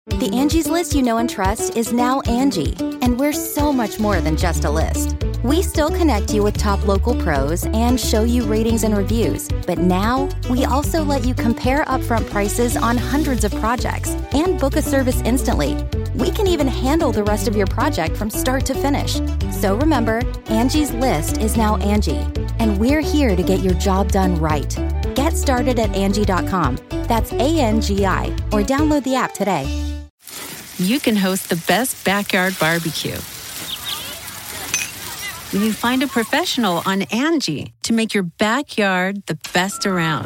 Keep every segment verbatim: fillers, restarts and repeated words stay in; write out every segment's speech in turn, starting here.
The Angie's List you know and trust is now Angie, and we're so much more than just a list. We still connect you with top local pros and show you ratings and reviews, but now we also let you compare upfront prices on hundreds of projects and book a service instantly. We can even handle the rest of your project from start to finish. So remember, Angie's List is now Angie, and we're here to get your job done right. Get started at Angie dot com. That's A N G I, or download the app today. You can host the best backyard barbecue when you find a professional on Angie to make your backyard the best around.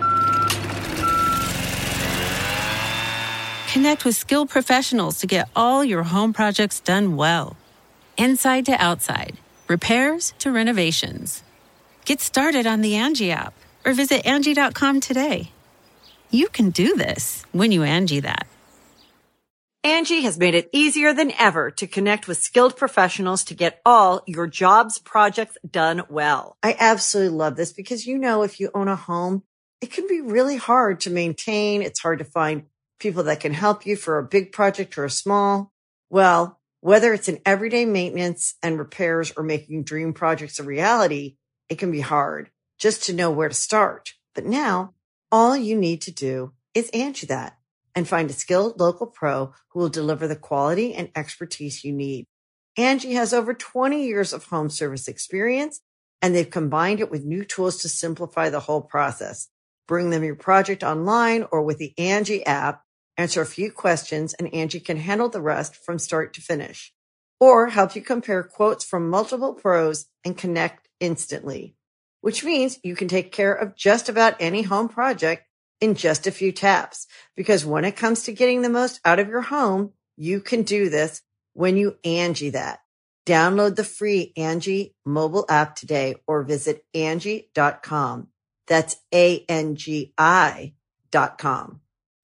Connect with skilled professionals to get all your home projects done well. Inside to outside, repairs to renovations. Get started on the Angie app or visit Angie dot com today. You can do this when you Angie that. Angie has made it easier than ever to connect with skilled professionals to get all your jobs projects done well. I absolutely love this because, you know, if you own a home, it can be really hard to maintain. It's hard to find people that can help you for a big project or a small. Well, whether it's in everyday maintenance and repairs or making dream projects a reality, it can be hard just to know where to start. But now all you need to do is Angie that and find a skilled local pro who will deliver the quality and expertise you need. Angie has over twenty years of home service experience, and they've combined it with new tools to simplify the whole process. Bring them your project online or with the Angie app, answer a few questions, and Angie can handle the rest from start to finish. Or help you compare quotes from multiple pros and connect instantly, which means you can take care of just about any home project in just a few taps. Because when it comes to getting the most out of your home, you can do this when you Angie that. Download the free Angie mobile app today or visit Angie dot com. That's A N G I dot com.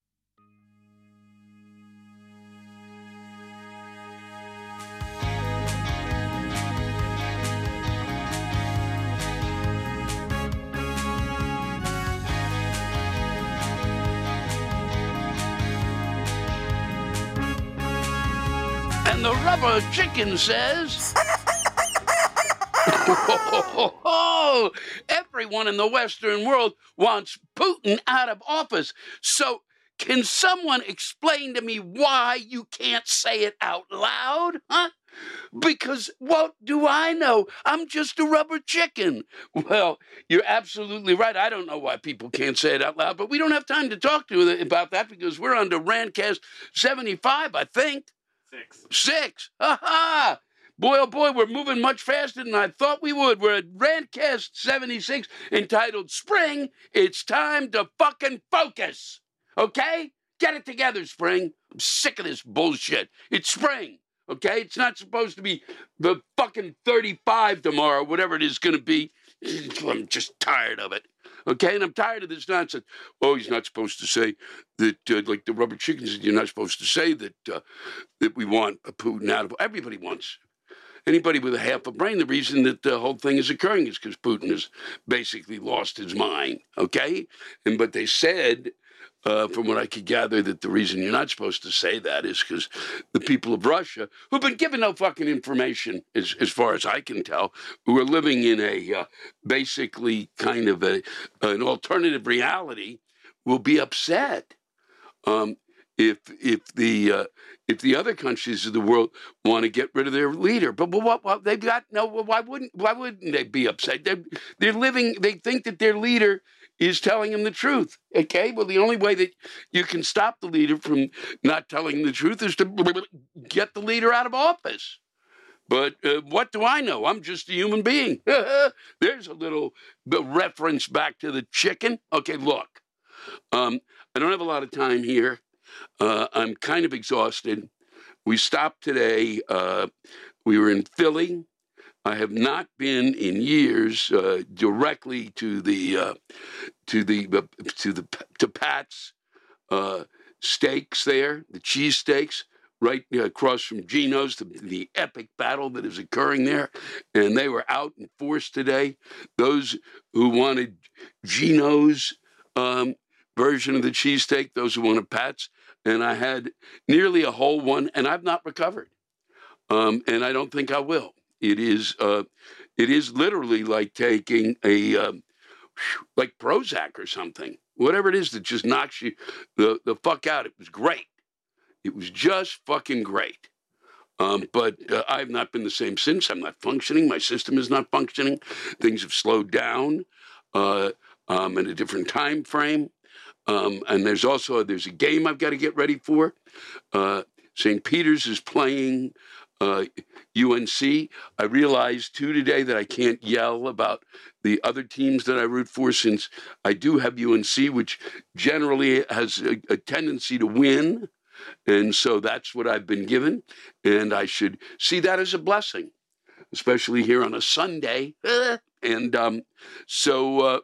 And the rubber chicken says, oh, everyone in the Western world wants Putin out of office. So can someone explain to me why you can't say it out loud? Huh? Because what do I know? I'm just a rubber chicken. Well, you're absolutely right. I don't know why people can't say it out loud, but we don't have time to talk to you about that because we're under Rantcast seventy-five, I think. Six. Six. Ha ha! Boy, oh boy, we're moving much faster than I thought we would. We're at Rantcast seventy-six, entitled Spring, It's Time to Fucking Focus. Okay? Get it together, Spring. I'm sick of this bullshit. It's spring. Okay? It's not supposed to be the fucking thirty-five tomorrow, whatever it is going to be. I'm just tired of it. Okay, and I'm tired of this nonsense. Oh, he's not supposed to say that, uh, like the rubber chickens, you're not supposed to say that uh, that we want a Putin out of. Everybody wants. Anybody with a half a brain, the reason that the whole thing is occurring is because Putin has basically lost his mind, okay? And but they said, uh, from what I could gather, that the reason you're not supposed to say that is because the people of Russia, who've been given no fucking information, as, as far as I can tell, who are living in a uh, basically kind of a an alternative reality, will be upset um, if if the uh, if the other countries of the world want to get rid of their leader. But, but what, what they've got no. Why wouldn't why wouldn't they be upset? They're they're living. They think that their leader is telling them the truth. Okay, well, the only way that you can stop the leader from not telling the truth is to get the leader out of office. But uh, what do I know? I'm just a human being. There's a little reference back to the chicken. Okay, look, um, I don't have a lot of time here. Uh, I'm kind of exhausted. We stopped today. Uh, we were in Philly. I have not been in years uh, directly to the uh, to the uh, to the to Pat's uh, steaks there, the cheese steaks, right across from Geno's, the, the epic battle that is occurring there, and they were out in force today. Those who wanted Geno's um, version of the cheesesteak, those who wanted Pat's, and I had nearly a whole one, and I've not recovered. Um, and I don't think I will. It is, uh, it is literally like taking a, uh, like Prozac or something, whatever it is that just knocks you the, the fuck out. It was great. It was just fucking great. Um, but uh, I've not been the same since. I'm not functioning. My system is not functioning. Things have slowed down uh, um, in a different time frame. Um, and there's also, there's a game I've got to get ready for. Uh, Saint Peter's is playing uh, U N C. I realized, too, today that I can't yell about the other teams that I root for, since I do have U N C, which generally has a, a tendency to win. And so that's what I've been given. And I should see that as a blessing, especially here on a Sunday. And um, so, uh,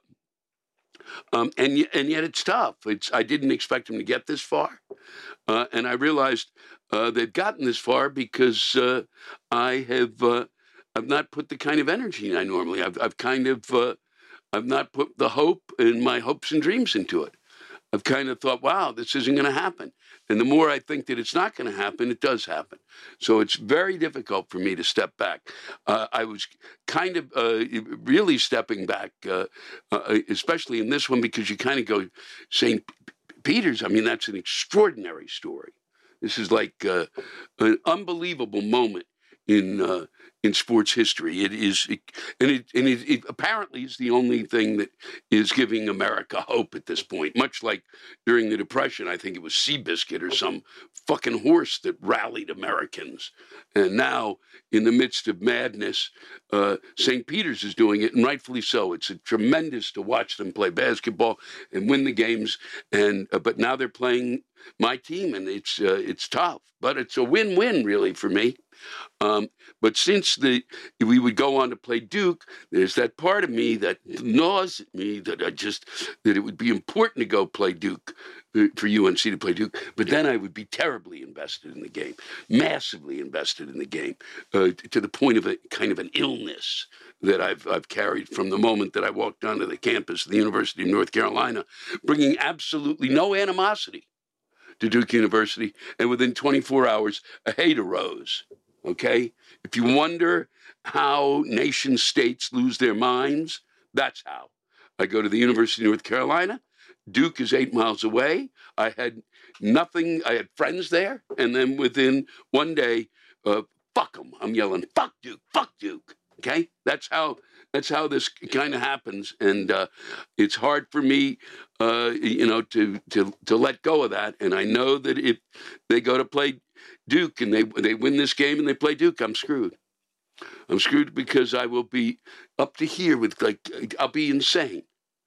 um, and, and yet it's tough. It's, I didn't expect them to get this far. Uh, and I realized uh, they've gotten this far because uh, I have uh, I've not put the kind of energy I normally. I've I've kind of uh, I've not put the hope and my hopes and dreams into it. I've kind of thought, wow, this isn't going to happen. And the more I think that it's not going to happen, it does happen. So it's very difficult for me to step back. Uh, I was kind of uh, really stepping back, uh, uh, especially in this one, because you kind of go, Saint Peter's, I mean, that's an extraordinary story. This is like uh, an unbelievable moment in uh, in sports history. It is, it, and it and it, it apparently is the only thing that is giving America hope at this point. Much like during the Depression, I think it was Seabiscuit or some fucking horse that rallied Americans. And now, in the midst of madness, uh, Saint Peter's is doing it, and rightfully so. It's a tremendous to watch them play basketball and win the games. And uh, but now they're playing my team, and it's uh, it's tough, but it's a win-win really for me. Um, but since the we would go on to play Duke, there's that part of me that gnaws at me that I just that it would be important to go play Duke, for U N C to play Duke. But then I would be terribly invested in the game, massively invested in the game, uh, to the point of a kind of an illness that I've I've carried from the moment that I walked onto the campus of the University of North Carolina, bringing absolutely no animosity to Duke University, and within twenty-four hours, a hate arose. Okay? If you wonder how nation states lose their minds, that's how. I go to the University of North Carolina. Duke is eight miles away. I had nothing. I had friends there. And then within one day, uh, fuck them. I'm yelling, fuck Duke, fuck Duke. Okay? That's how that's how this kind of happens. And uh, it's hard for me, uh, you know, to, to to let go of that. And I know that if they go to play Duke and they they win this game and they play Duke, I'm screwed. I'm screwed because I will be up to here with, like, I'll be insane.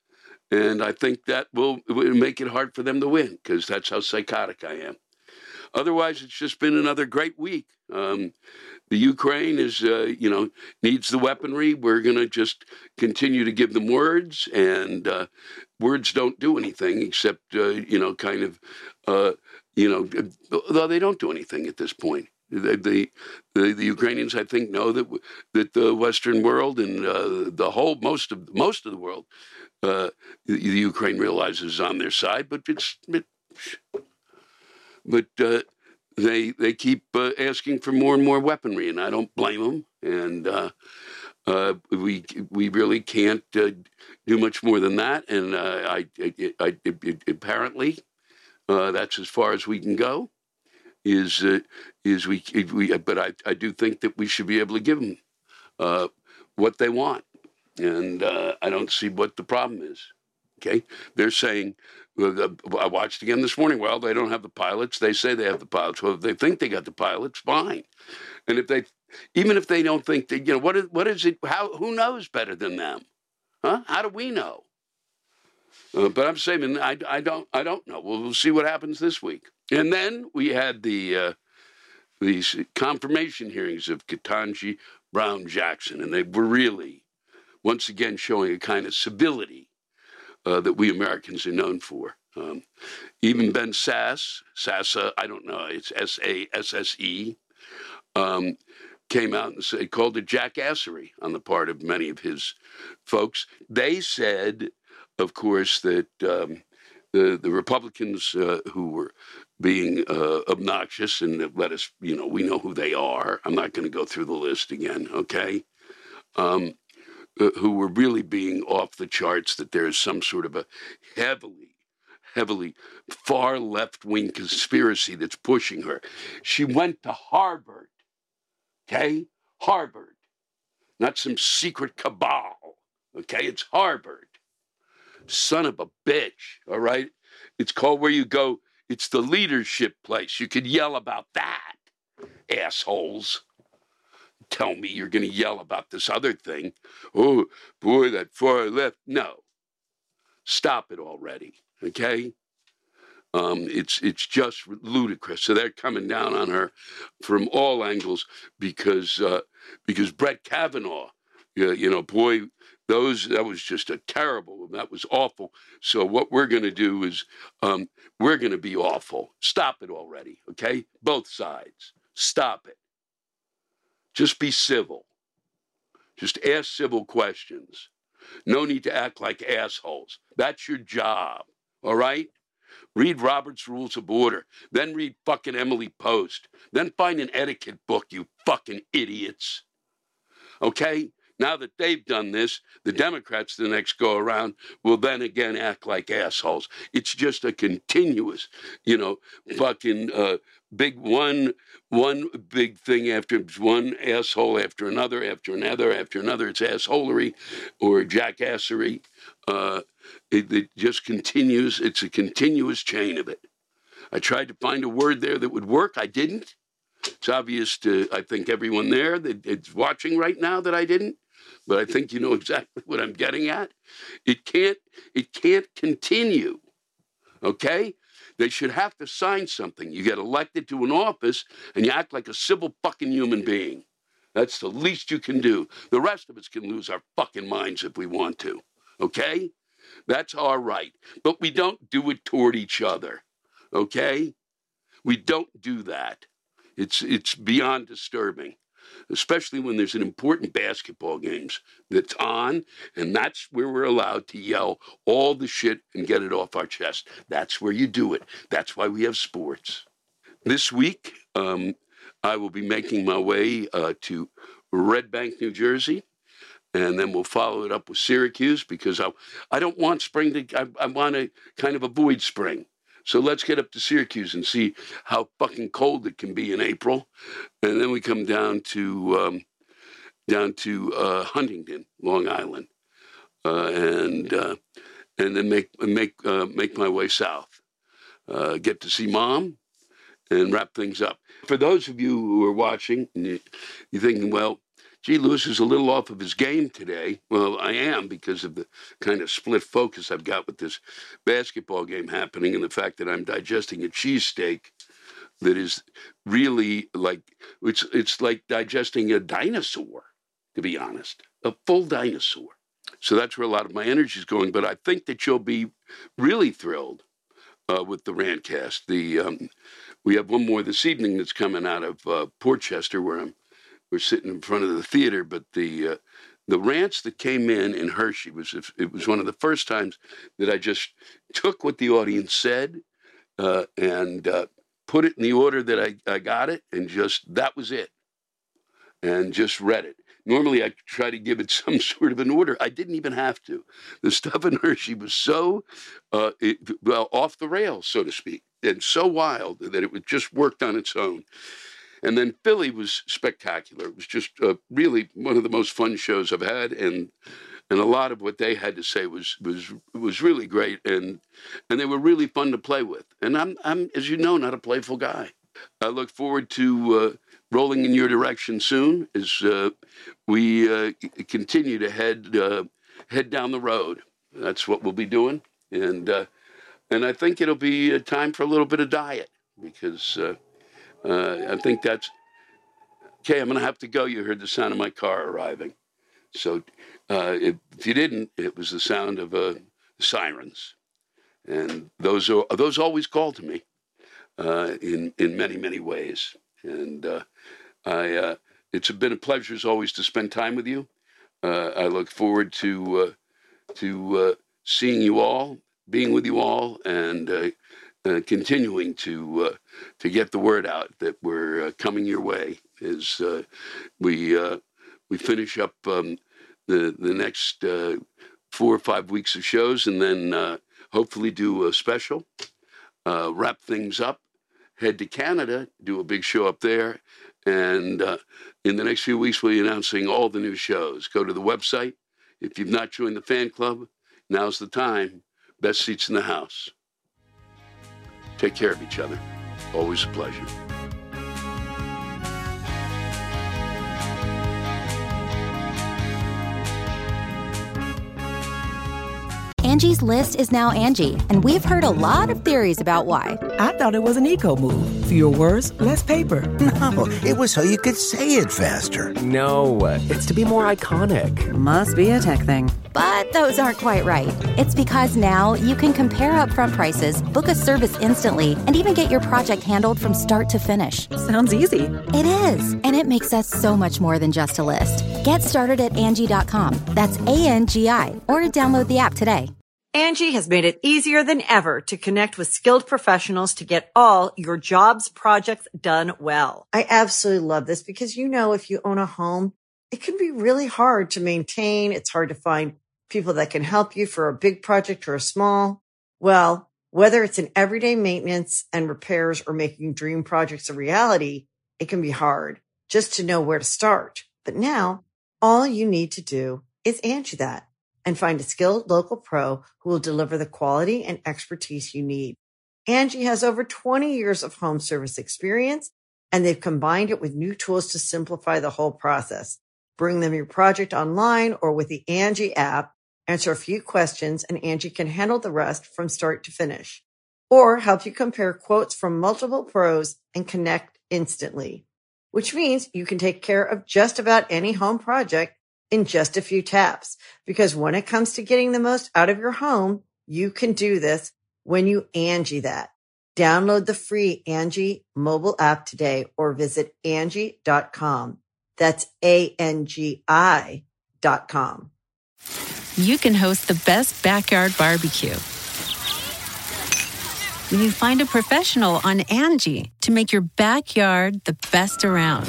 And I think that will, will make it hard for them to win, because that's how psychotic I am. Otherwise, it's just been another great week. Um, the Ukraine is, uh, you know, needs the weaponry. We're going to just continue to give them words, and uh, words don't do anything except, uh, you know, kind of, uh, you know, though they don't do anything at this point. The, the the the Ukrainians, I think, know that that the Western world and uh, the whole most of most of the world, uh, the, the Ukraine realizes is on their side. But it's it, but uh, they they keep uh, asking for more and more weaponry, and I don't blame them. And uh, uh, we we really can't uh, do much more than that. And uh, I, I, I it, apparently uh, that's as far as we can go. Is uh, is we we but I, I do think that we should be able to give them uh, what they want, and uh, I don't see what the problem is. Okay, they're saying, uh, I watched again this morning. Well, they don't have the pilots. They say they have the pilots. Well, if they think they got the pilots, fine. And if they, even if they don't think that, you know, what is what is it? How who knows better than them? Huh? How do we know? Uh, but I'm saying I, I don't I don't know. We'll, we'll see what happens this week. And then we had the uh, these confirmation hearings of Ketanji Brown Jackson, and they were really, once again, showing a kind of civility uh, that we Americans are known for. Um, even Ben Sass, Sassa, I don't know, it's S A S S E, um, came out and said, called it jackassery on the part of many of his folks. They said, of course, that um, the, the Republicans uh, who were being uh, obnoxious and let us, you know, we know who they are. I'm not going to go through the list again, okay? Um, uh, who were really being off the charts, that there is some sort of a heavily, heavily far left-wing conspiracy that's pushing her. She went to Harvard, okay? Harvard, not some secret cabal, okay? It's Harvard. Son of a bitch, all right? It's called where you go. It's the leadership place. You could yell about that, assholes. Tell me you're going to yell about this other thing. Oh, boy, that far left. No. Stop it already, okay? Um, it's it's just ludicrous. So they're coming down on her from all angles because uh, because Brett Kavanaugh, you, you know, boy, those that was just a terrible, that was awful. So what we're going to do is um, we're going to be awful. Stop it already, okay? Both sides. Stop it. Just be civil. Just ask civil questions. No need to act like assholes. That's your job, all right? Read Robert's Rules of Order. Then read fucking Emily Post. Then find an etiquette book, you fucking idiots. Okay? Now that they've done this, the Democrats the next go around will then again act like assholes. It's just a continuous, you know, fucking uh, big one, one big thing after one asshole after another, after another, after another. It's assholery or jackassery. Uh, it, it just continues. It's a continuous chain of it. I tried to find a word there that would work. I didn't. It's obvious to, I think, everyone there that it's watching right now that I didn't. But I think you know exactly what I'm getting at. It can't, it can't continue, okay? They should have to sign something. You get elected to an office and you act like a civil fucking human being. That's the least you can do. The rest of us can lose our fucking minds if we want to, okay? That's our right. But we don't do it toward each other, okay? We don't do that. It's, it's beyond disturbing. Especially when there's an important basketball games that's on, and that's where we're allowed to yell all the shit and get it off our chest. That's where you do it. That's why we have sports. This week, um, I will be making my way uh, to Red Bank, New Jersey, and then we'll follow it up with Syracuse because I, I don't want spring to, I, I want to kind of avoid spring. So let's get up to Syracuse and see how fucking cold it can be in April. And then we come down to um, down to uh, Huntington, Long Island, uh, and uh, and then make make uh, make my way south. Uh, get to see Mom and wrap things up. For those of you who are watching, you're thinking, well, gee, Lewis is a little off of his game today. Well, I am because of the kind of split focus I've got with this basketball game happening and the fact that I'm digesting a cheesesteak that is really like, it's, it's like digesting a dinosaur, to be honest, a full dinosaur. So that's where a lot of my energy is going. But I think that you'll be really thrilled uh, with the Rantcast. The, um, we have one more this evening that's coming out of uh, Portchester where I'm We're sitting in front of the theater, but the uh, the rants that came in in Hershey was it was one of the first times that I just took what the audience said uh, and uh, put it in the order that I, I got it, and just that was it, and just read it. Normally, I try to give it some sort of an order. I didn't even have to. The stuff in Hershey was so uh, it, well off the rails, so to speak, and so wild that it was just worked on its own. And then Philly was spectacular. It was just uh, really one of the most fun shows I've had, and and a lot of what they had to say was was was really great, and and they were really fun to play with. And I'm I'm as you know not a playful guy. I look forward to uh, rolling in your direction soon as uh, we uh, continue to head uh, head down the road. That's what we'll be doing, and uh, and I think it'll be a time for a little bit of diet because. Uh, Uh, I think that's, okay, I'm going to have to go. You heard the sound of my car arriving. So uh, if, if you didn't, it was the sound of uh, sirens. And those are, those always call to me uh, in, in many, many ways. And uh, I, uh, it's been a pleasure as always to spend time with you. Uh, I look forward to, uh, to uh, seeing you all, being with you all, and uh, uh, continuing to uh, to get the word out that we're uh, coming your way as uh, we uh, we finish up um, the the next uh, four or five weeks of shows, and then uh, hopefully do a special, uh, wrap things up, head to Canada, do a big show up there, and uh, in the next few weeks we'll be announcing all the new shows. Go to the website. If you've not joined the fan club, now's the time. Best seats in the house. Take care of each other. Always a pleasure. Angie's List is now Angie, and we've heard a lot of theories about why. I thought it was an eco move. Fewer words, less paper. No, it was so you could say it faster. No, it's to be more iconic. Must be a tech thing. But those aren't quite right. It's because now you can compare upfront prices, book a service instantly, and even get your project handled from start to finish. Sounds easy. It is, and it makes us so much more than just a list. Get started at Angie dot com. That's A N G I, or download the app today. Angie has made it easier than ever to connect with skilled professionals to get all your jobs projects done well. I absolutely love this because, you know, if you own a home, it can be really hard to maintain. It's hard to find people that can help you for a big project or a small. Well, whether it's in everyday maintenance and repairs or making dream projects a reality, it can be hard just to know where to start. But now all you need to do is Angie that and find a skilled local pro who will deliver the quality and expertise you need. Angie has over twenty years of home service experience, and they've combined it with new tools to simplify the whole process. Bring them your project online or with the Angie app, answer a few questions, and Angie can handle the rest from start to finish. Or help you compare quotes from multiple pros and connect instantly, which means you can take care of just about any home project in just a few taps. Because when it comes to getting the most out of your home, you can do this when you Angie that. Download the free Angie mobile app today or visit Angie dot com. That's A N G I dot com. You can host the best backyard barbecue when you find a professional on Angie to make your backyard the best around.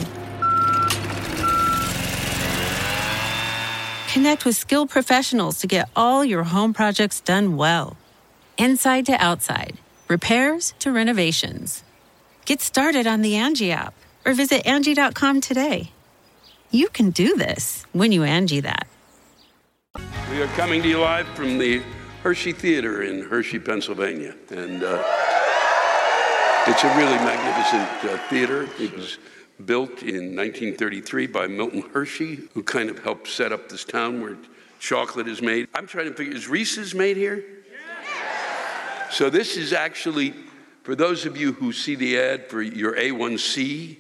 Connect with skilled professionals to get all your home projects done well. Inside to outside, repairs to renovations. Get started on the Angie app or visit Angie dot com today. You can do this when you Angie that. We are coming to you live from the Hershey Theater in Hershey, Pennsylvania. And uh, it's a really magnificent uh, theater. It was built in nineteen thirty-three by Milton Hershey, who kind of helped set up this town where chocolate is made. I'm trying to figure, is Reese's made here? Yeah. So this is actually, for those of you who see the ad for your A one C,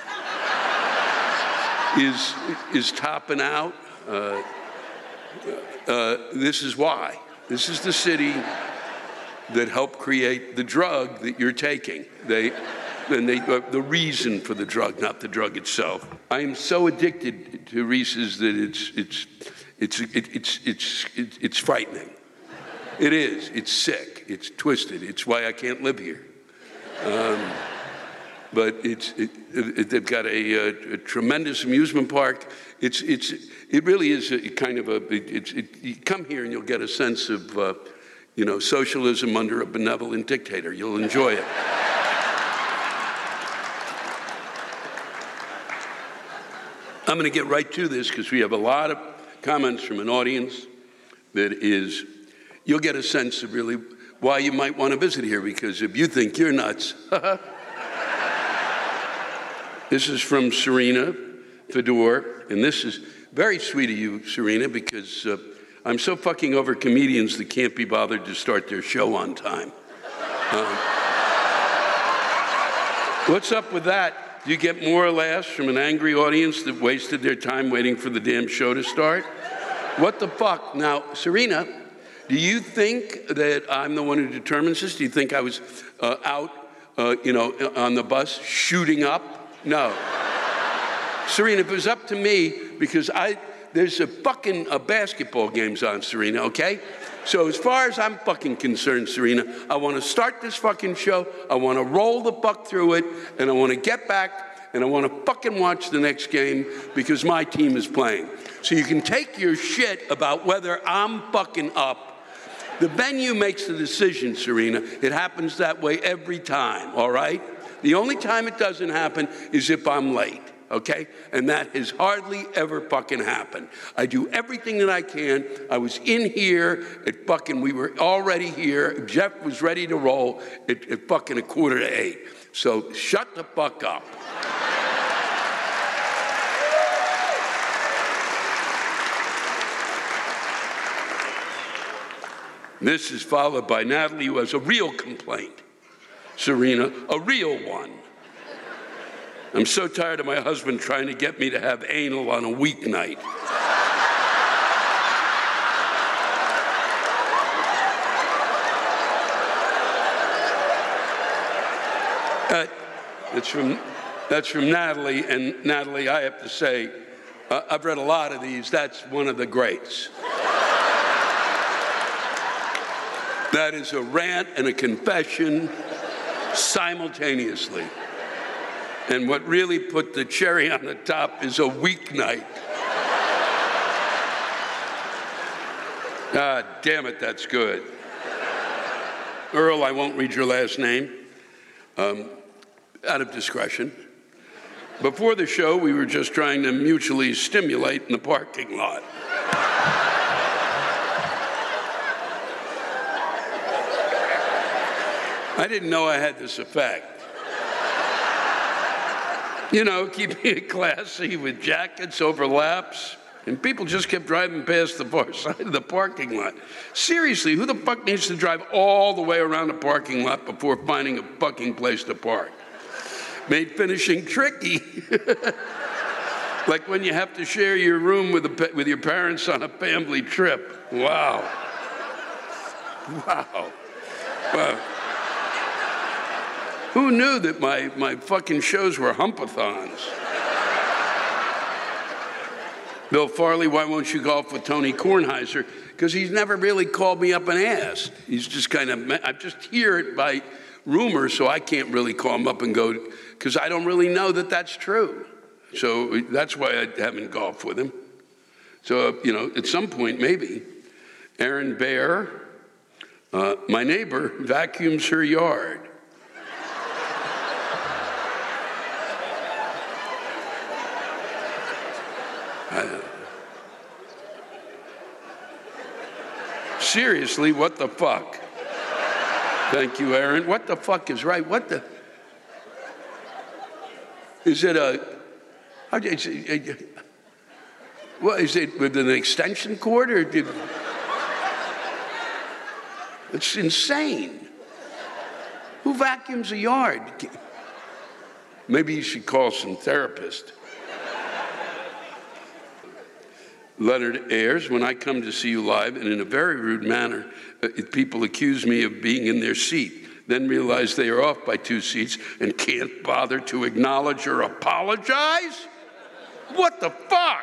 is, is topping out. Uh, uh, this is why. This is the city that helped create the drug that you're taking. They... And they, uh, the reason for the drug, not the drug itself. I am so addicted to Reese's that it's it's it's it, it's it's it's it's frightening. It is. It's sick. It's twisted. It's why I can't live here. Um, but it's it, it, they've got a, a, a tremendous amusement park. It's it's it really is a kind of a. It, it's it, you come here and you'll get a sense of uh, you know socialism under a benevolent dictator. You'll enjoy it. I'm going to get right to this because we have a lot of comments from an audience that is, you'll get a sense of really why you might want to visit here, because if you think you're nuts. This is from Serena Fedor, and this is very sweet of you, Serena, because uh, I'm so fucking over comedians that can't be bothered to start their show on time. Um, what's up with that? Do you get more laughs from an angry audience that wasted their time waiting for the damn show to start? What the fuck? Now, Serena, do you think that I'm the one who determines this? Do you think I was uh, out, uh, you know, on the bus shooting up? No. Serena, if it was up to me, because I, there's a fucking uh, basketball games on, Serena, okay? So as far as I'm fucking concerned, Serena, I want to start this fucking show, I want to roll the buck through it, and I want to get back, and I want to fucking watch the next game because my team is playing. So you can take your shit about whether I'm fucking up. The venue makes the decision, Serena. It happens that way every time, all right? The only time it doesn't happen is if I'm late, okay? And that has hardly ever fucking happened. I do everything that I can. I was in here at fucking, we were already here. Jeff was ready to roll at, at fucking a quarter to eight. So shut the fuck up. This is followed by Natalie, who has a real complaint. Serena, a real one. I'm so tired of my husband trying to get me to have anal on a weeknight. Uh, that's from, that's from Natalie, and Natalie, I have to say, uh, I've read a lot of these. That's one of the greats. That is a rant and a confession simultaneously. And what really put the cherry on the top is a weeknight. God damn it, that's good. Earl, I won't read your last name, um, out of discretion. Before the show, we were just trying to mutually stimulate in the parking lot. I didn't know I had this effect. You know, keeping it classy with jackets, overlaps, and people just kept driving past the far side of the parking lot. Seriously, who the fuck needs to drive all the way around the parking lot before finding a fucking place to park? Made finishing tricky. Like when you have to share your room with, a, with your parents on a family trip. Wow. Wow. Wow. Who knew that my, my fucking shows were humpathons? Bill Farley, why won't you golf with Tony Kornheiser? Because he's never really called me up and asked. He's just kind of, I just hear it by rumor, so I can't really call him up and go, because I don't really know that that's true. So that's why I haven't golfed with him. So, you know, at some point, maybe. Aaron Bear, uh, my neighbor vacuums her yard. I, seriously, what the fuck? Thank you, Aaron. What the fuck is right? What the? Is it a? How, is it, what is it with an extension cord or did? It's insane. Who vacuums a yard? Maybe you should call some therapist. Leonard Ayers, when I come to see you live, and in a very rude manner, uh, people accuse me of being in their seat, then realize they are off by two seats and can't bother to acknowledge or apologize? What the fuck?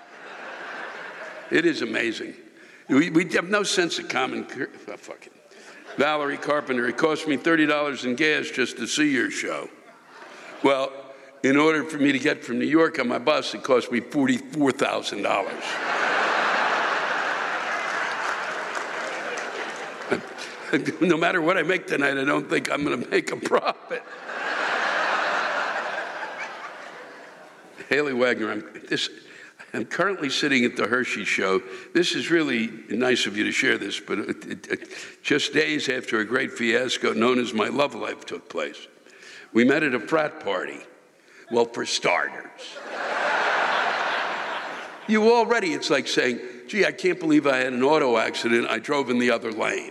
It is amazing. We, we have no sense of common... Oh, fuck it. Valerie Carpenter, it cost me thirty dollars in gas just to see your show. Well, in order for me to get from New York on my bus, it cost me forty-four thousand dollars. No matter what I make tonight, I don't think I'm going to make a profit. Haley Wagner, I'm, this, I'm currently sitting at the Hershey show. This is really nice of you to share this, but it, it, it, just days after a great fiasco known as My Love Life took place. We met at a frat party. Well, for starters. You already, it's like saying, gee, I can't believe I had an auto accident. I drove in the other lane.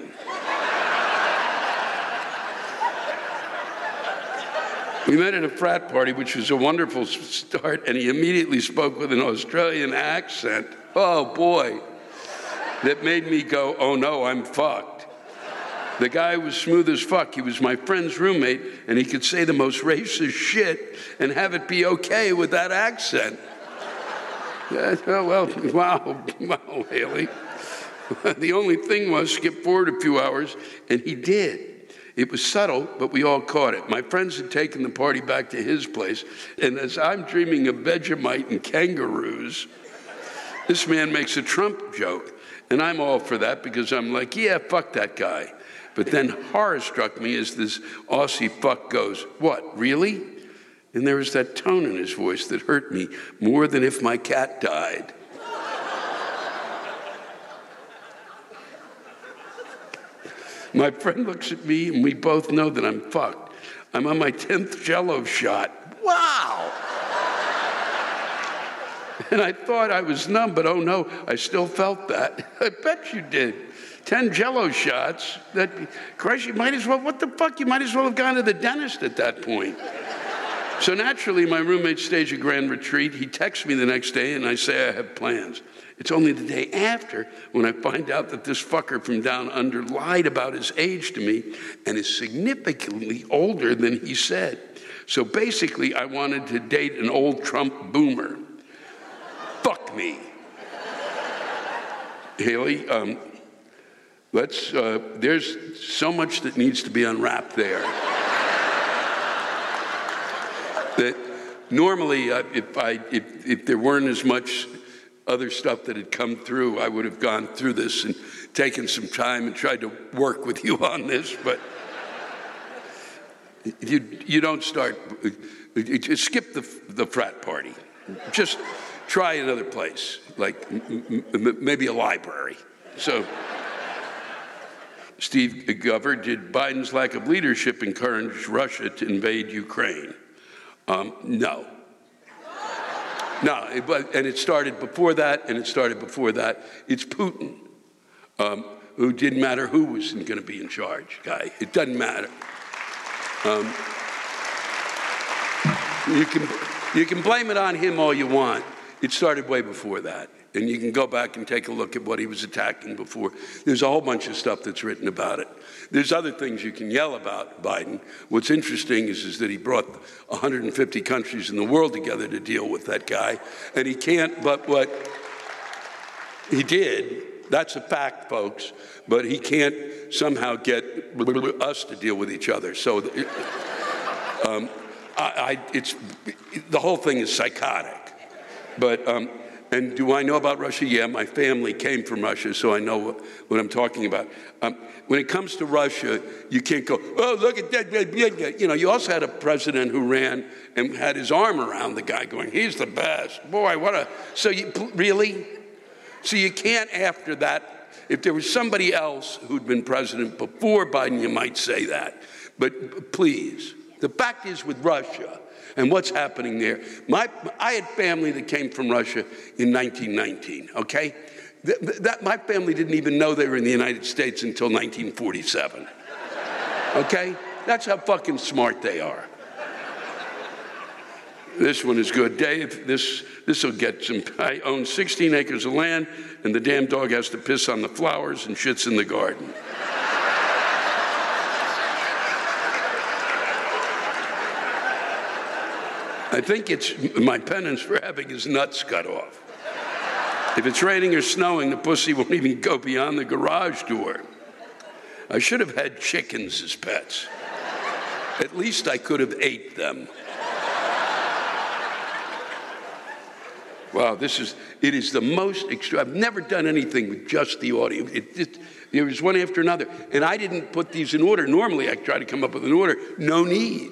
We met at a frat party, which was a wonderful start, and he immediately spoke with an Australian accent. Oh, boy. That made me go, oh, no, I'm fucked. The guy was smooth as fuck. He was my friend's roommate, and he could say the most racist shit and have it be okay with that accent. Uh, well, wow, wow, Haley. The only thing was skip forward a few hours, and he did. It was subtle, but we all caught it. My friends had taken the party back to his place, and as I'm dreaming of Vegemite and kangaroos, this man makes a Trump joke. And I'm all for that because I'm like, yeah, fuck that guy. But then horror struck me as this Aussie fuck goes, what, really? And there was that tone in his voice that hurt me more than if my cat died. My friend looks at me and we both know that I'm fucked. I'm on my tenth Jell-O shot. Wow! And I thought I was numb, but oh no, I still felt that. I bet you did. Ten Jell-O shots. That, Christ, you might as well, what the fuck? You might as well have gone to the dentist at that point. So naturally, my roommate staged a grand retreat. He texts me the next day and I say I have plans. It's only the day after when I find out that this fucker from down under lied about his age to me and is significantly older than he said. So basically, I wanted to date an old Trump boomer. Fuck me. Haley, um, let's, uh, there's so much that needs to be unwrapped there. That normally, uh, if, I, if, if there weren't as much other stuff that had come through, I would have gone through this and taken some time and tried to work with you on this, but you, you don't start, just skip the, the frat party. Just try another place, like m- m- maybe a library. So, Steve Gover, did Biden's lack of leadership encourage Russia to invade Ukraine? Um, no. No, it, but, and it started before that, and it started before that. It's Putin, um, who didn't matter who was going to be in charge, guy. It doesn't matter. Um, you can you can blame it on him all you want. It started way before that. And you can go back and take a look at what he was attacking before. There's a whole bunch of stuff that's written about it. There's other things you can yell about Biden. What's interesting is, is that he brought one hundred fifty countries in the world together to deal with that guy. And he can't, but what he did, that's a fact, folks, but he can't somehow get us to deal with each other. So um, I, I, it's, the whole thing is psychotic. But, um, and do I know about Russia? Yeah, my family came from Russia, so I know what, what I'm talking about. Um, when it comes to Russia, you can't go, oh, look at that. You know, you also had a president who ran and had his arm around the guy going, he's the best. Boy, what a, so you, really? So you can't after that, if there was somebody else who'd been president before Biden, you might say that. But please, the fact is with Russia, and what's happening there. My, I had family that came from Russia in nineteen nineteen, okay? That, that, my family didn't even know they were in the United States until nineteen forty-seven, okay? That's how fucking smart they are. This one is good. Dave, this this will get some, I own sixteen acres of land, and the damn dog has to piss on the flowers and shits in the garden. I think it's my penance for having his nuts cut off. If it's raining or snowing, the pussy won't even go beyond the garage door. I should have had chickens as pets. At least I could have ate them. Wow, this is, it is the most extra, I've never done anything with just the audio. It, it, it was one after another. And I didn't put these in order. Normally I try to come up with an order. No need.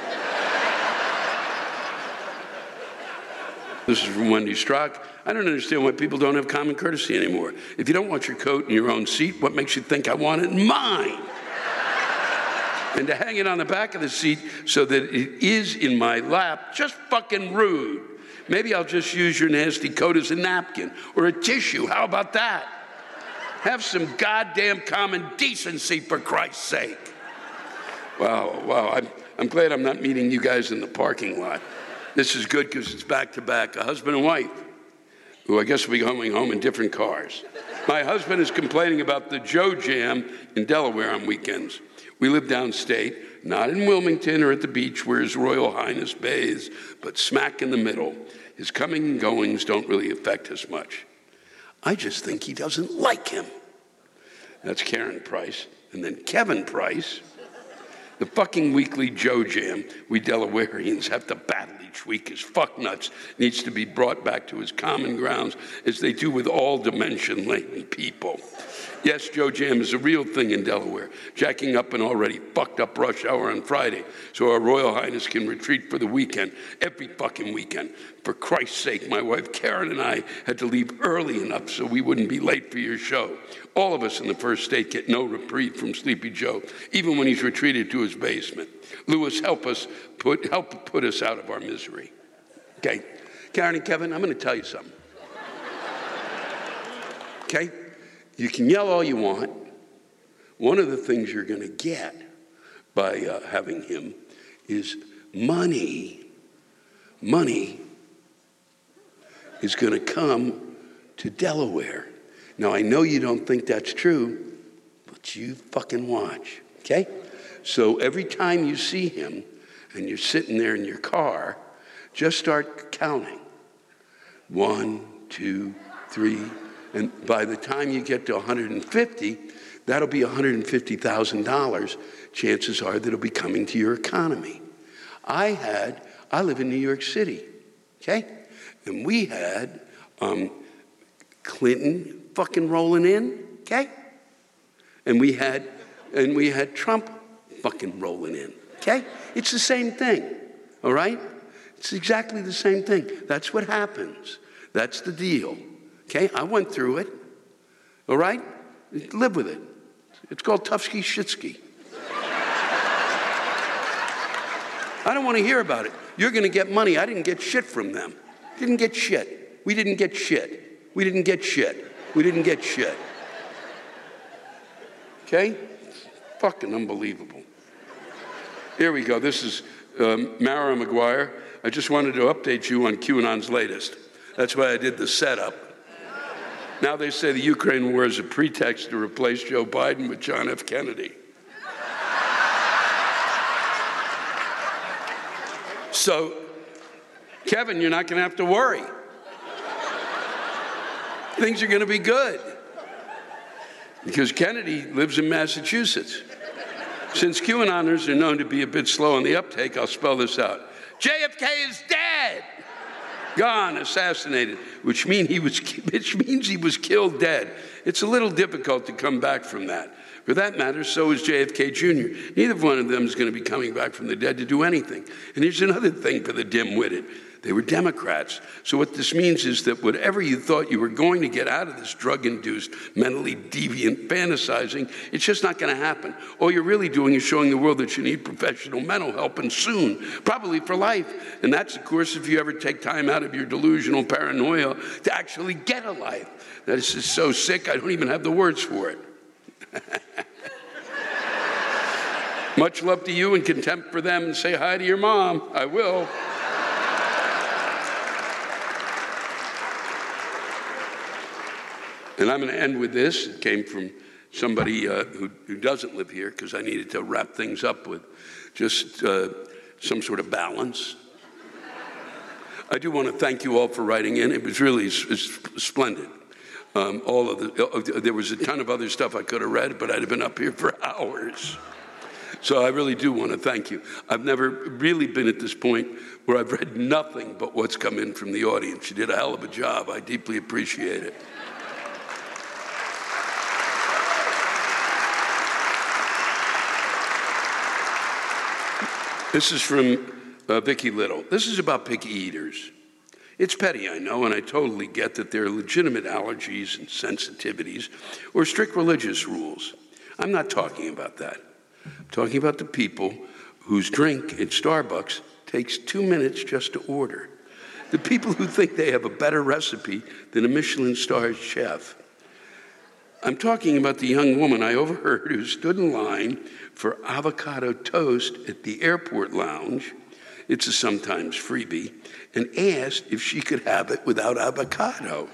This is from Wendy Strock. I don't understand why people don't have common courtesy anymore. If you don't want your coat in your own seat, what makes you think I want it in mine? And to hang it on the back of the seat so that it is in my lap, just fucking rude. Maybe I'll just use your nasty coat as a napkin or a tissue. How about that? Have some goddamn common decency, for Christ's sake. Wow, wow. I'm, I'm glad I'm not meeting you guys in the parking lot. This is good because it's back-to-back, a husband and wife, who I guess will be coming home in different cars. My husband is complaining about the Joe Jam in Delaware on weekends. We live downstate. Not in Wilmington or at the beach where His Royal Highness bathes, but smack in the middle. His coming and goings don't really affect us much. I just think he doesn't like him. That's Karen Price. And then Kevin Price, the fucking weekly Joe Jam we Delawareans have to battle each week as fucknuts, needs to be brought back to his common grounds as they do with all dimension-laden people. Yes, Joe Jam is a real thing in Delaware, jacking up an already fucked up rush hour on Friday so our Royal Highness can retreat for the weekend, every fucking weekend. For Christ's sake, my wife Karen and I had to leave early enough so we wouldn't be late for your show. All of us in the first state get no reprieve from Sleepy Joe, even when he's retreated to his basement. Lewis, help us put, help put us out of our misery. Okay, Karen and Kevin, I'm going to tell you something. Okay? You can yell all you want. One of the things you're going to get by uh, having him is money. Money is going to come to Delaware. Now, I know you don't think that's true, but you fucking watch, okay? So every time you see him and you're sitting there in your car, just start counting. One, two, three, and by the time you get to one hundred fifty, that'll be one hundred fifty thousand dollars. Chances are that'll be coming to your economy. I had, I live in New York City, okay? And we had um, Clinton fucking rolling in, okay? And we had, and we had Trump fucking rolling in, okay? It's the same thing, all right? It's exactly the same thing. That's what happens. That's the deal. Okay, I went through it, all right? Live with it. It's called tough ski, shit ski. I don't want to hear about it. You're going to get money. I didn't get shit from them. Didn't get shit. We didn't get shit. We didn't get shit. We didn't get shit. Okay? Fucking unbelievable. Here we go. This is um, Mara McGuire. I just wanted to update you on QAnon's latest. That's why I did the setup. Now they say the Ukraine war is a pretext to replace Joe Biden with John F. Kennedy. So, Kevin, you're not going to have to worry. Things are going to be good. Because Kennedy lives in Massachusetts. Since QAnoners are known to be a bit slow on the uptake, I'll spell this out. J F K is dead. Gone, assassinated, which, mean he was, which means he was killed dead. It's a little difficult to come back from that. For that matter, so is J F K Junior Neither one of them is going to be coming back from the dead to do anything. And here's another thing for the dim-witted. They were Democrats. So what this means is that whatever you thought you were going to get out of this drug-induced, mentally deviant fantasizing, it's just not going to happen. All you're really doing is showing the world that you need professional mental help, and soon, probably for life. And that's, of course, if you ever take time out of your delusional paranoia to actually get a life. This is so sick, I don't even have the words for it. Much love to you and contempt for them, and say hi to your mom. I will. And I'm going to end with this. It came from somebody uh, who, who doesn't live here, because I needed to wrap things up with just uh, some sort of balance. I do want to thank you all for writing in. It was really s- splendid. Um, all of the, uh, there was a ton of other stuff I could have read, but I'd have been up here for hours. So I really do want to thank you. I've never really been at this point where I've read nothing but what's come in from the audience. You did a hell of a job. I deeply appreciate it. This is from uh, Vicki Little. This is about picky eaters. It's petty, I know, and I totally get that there are legitimate allergies and sensitivities or strict religious rules. I'm not talking about that. I'm talking about the people whose drink at Starbucks takes two minutes just to order. The people who think they have a better recipe than a Michelin-starred chef. I'm talking about the young woman I overheard who stood in line for avocado toast at the airport lounge. It's a sometimes freebie, and asked if she could have it without avocado.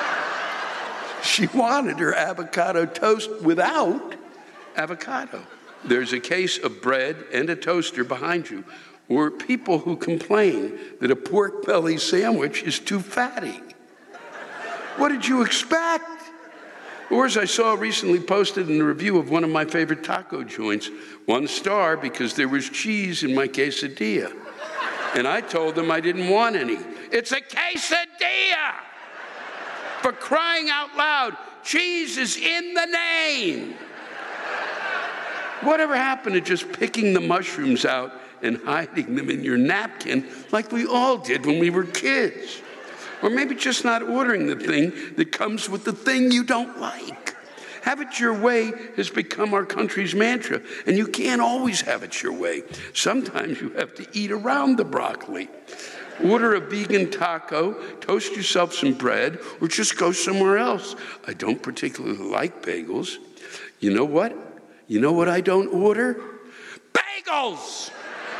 She wanted her avocado toast without avocado. There's a case of bread and a toaster behind you, or people who complain that a pork belly sandwich is too fatty. What did you expect? Or as I saw recently posted in a review of one of my favorite taco joints, one star because there was cheese in my quesadilla. And I told them I didn't want any. It's a quesadilla! For crying out loud, cheese is in the name! Whatever happened to just picking the mushrooms out and hiding them in your napkin like we all did when we were kids? Or maybe just not ordering the thing that comes with the thing you don't like. Have it your way has become our country's mantra, and you can't always have it your way. Sometimes you have to eat around the broccoli. Order a vegan taco, toast yourself some bread, or just go somewhere else. I don't particularly like bagels. You know what? You know what I don't order? Bagels!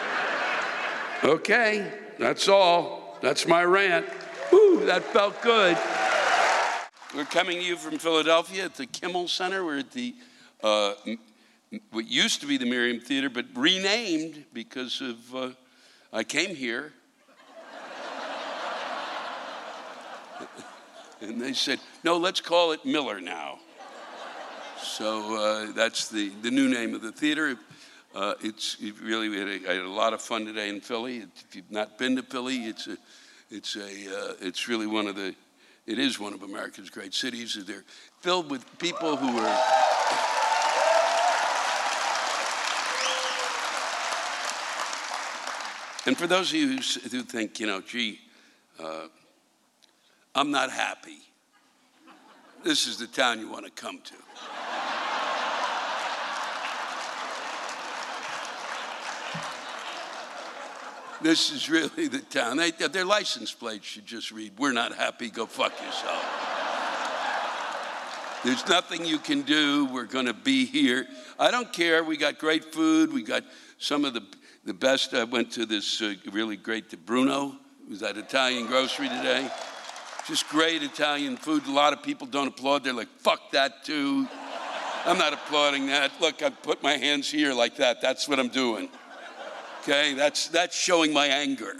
Okay, that's all. That's my rant. Whew, that felt good. We're coming to you from Philadelphia at the Kimmel Center. We're at the, uh, what used to be the Miriam Theater, but renamed because of, uh, I came here. And they said, no, let's call it Miller now. So uh, that's the, the new name of the theater. Uh, it's it really, we had a, I had a lot of fun today in Philly. If you've not been to Philly, it's a, it's a, uh, it's really one of the, it is one of America's great cities. They're filled with people who are, and for those of you who, who think, you know, gee, uh, I'm not happy, this is the town you want to come to. This is really the town. They, their license plates should just read, we're not happy, go fuck yourself. There's nothing you can do. We're going to be here. I don't care. We got great food. We got some of the, the best. I went to this uh, really great, Bruno. It was at Italian grocery today. Just great Italian food. A lot of people don't applaud. They're like, fuck that too. I'm not applauding that. Look, I put my hands here like that. That's what I'm doing. Okay, that's, that's showing my anger.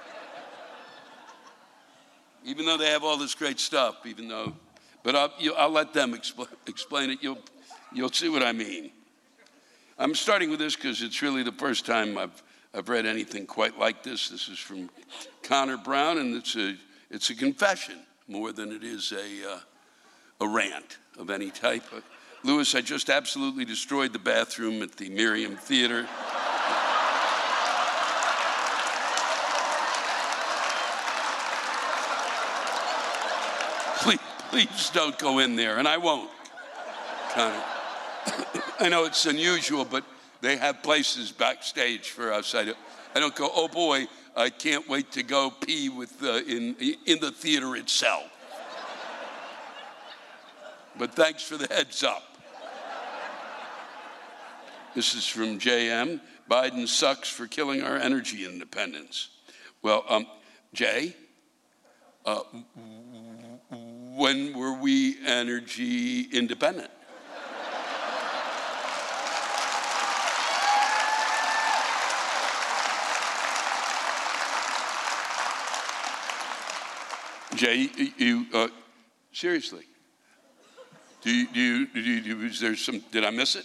Even though they have all this great stuff, even though, but I'll, you, I'll let them expl- explain it. You'll, you'll see what I mean. I'm starting with this because it's really the first time I've, I've read anything quite like this. This is from Connor Brown, and it's a, it's a confession more than it is a, uh, a rant of any type. Uh, Louis, I just absolutely destroyed the bathroom at the Miriam Theater. Please, please don't go in there, and I won't. Connor. I know it's unusual, but they have places backstage for us. I don't, I don't go, oh boy, I can't wait to go pee with uh, in, in the theater itself. But thanks for the heads up. This is from J M. Biden sucks for killing our energy independence. Well, um, Jay, uh, when were we energy independent? Jay, you, uh, seriously, do you, do you, do you, is there some, did I miss it?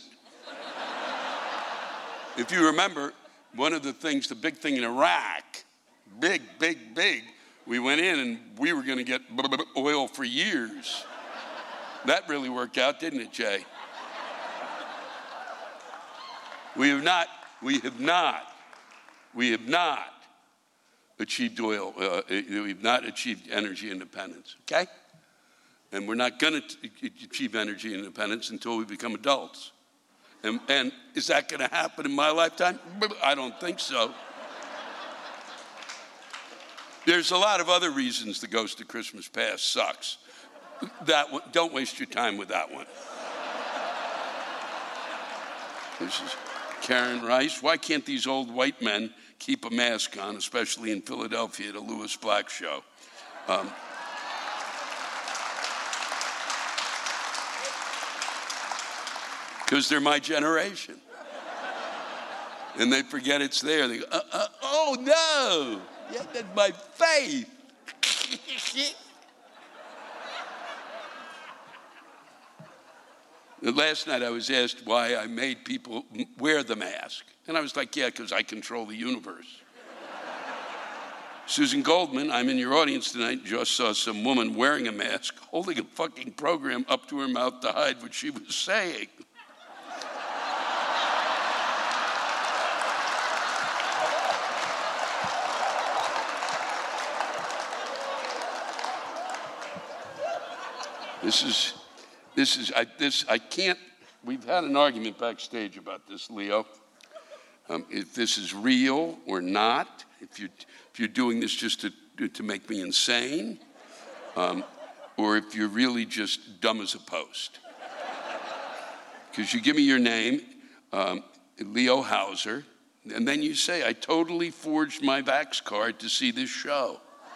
If you remember, one of the things, the big thing in Iraq, big, big, big, we went in and we were going to get oil for years. That really worked out, didn't it, Jay? We have not, we have not, we have not achieved oil, uh, we've not achieved energy independence, okay? And we're not going to achieve energy independence until we become adults. And, and is that going to happen in my lifetime? I don't think so. There's a lot of other reasons the Ghost of Christmas Past sucks. That one, don't waste your time with that one. This is Karen Rice. Why can't these old white men keep a mask on, especially in Philadelphia at a Louis Black show? Um, Because they're my generation. And they forget it's there. They go, uh, uh, oh no, yeah, that's my face. Last night I was asked why I made people wear the mask. And I was like, yeah, because I control the universe. Susan Goldman, I'm in your audience tonight, just saw some woman wearing a mask, holding a fucking program up to her mouth to hide what she was saying. This is, this is, I, this, I can't, we've had an argument backstage about this, Leo. Um, if this is real or not, if you're, if you're doing this just to, to make me insane, um, or if you're really just dumb as a post. Because you give me your name, um, Leo Hauser, and then you say, I totally forged my Vax card to see this show.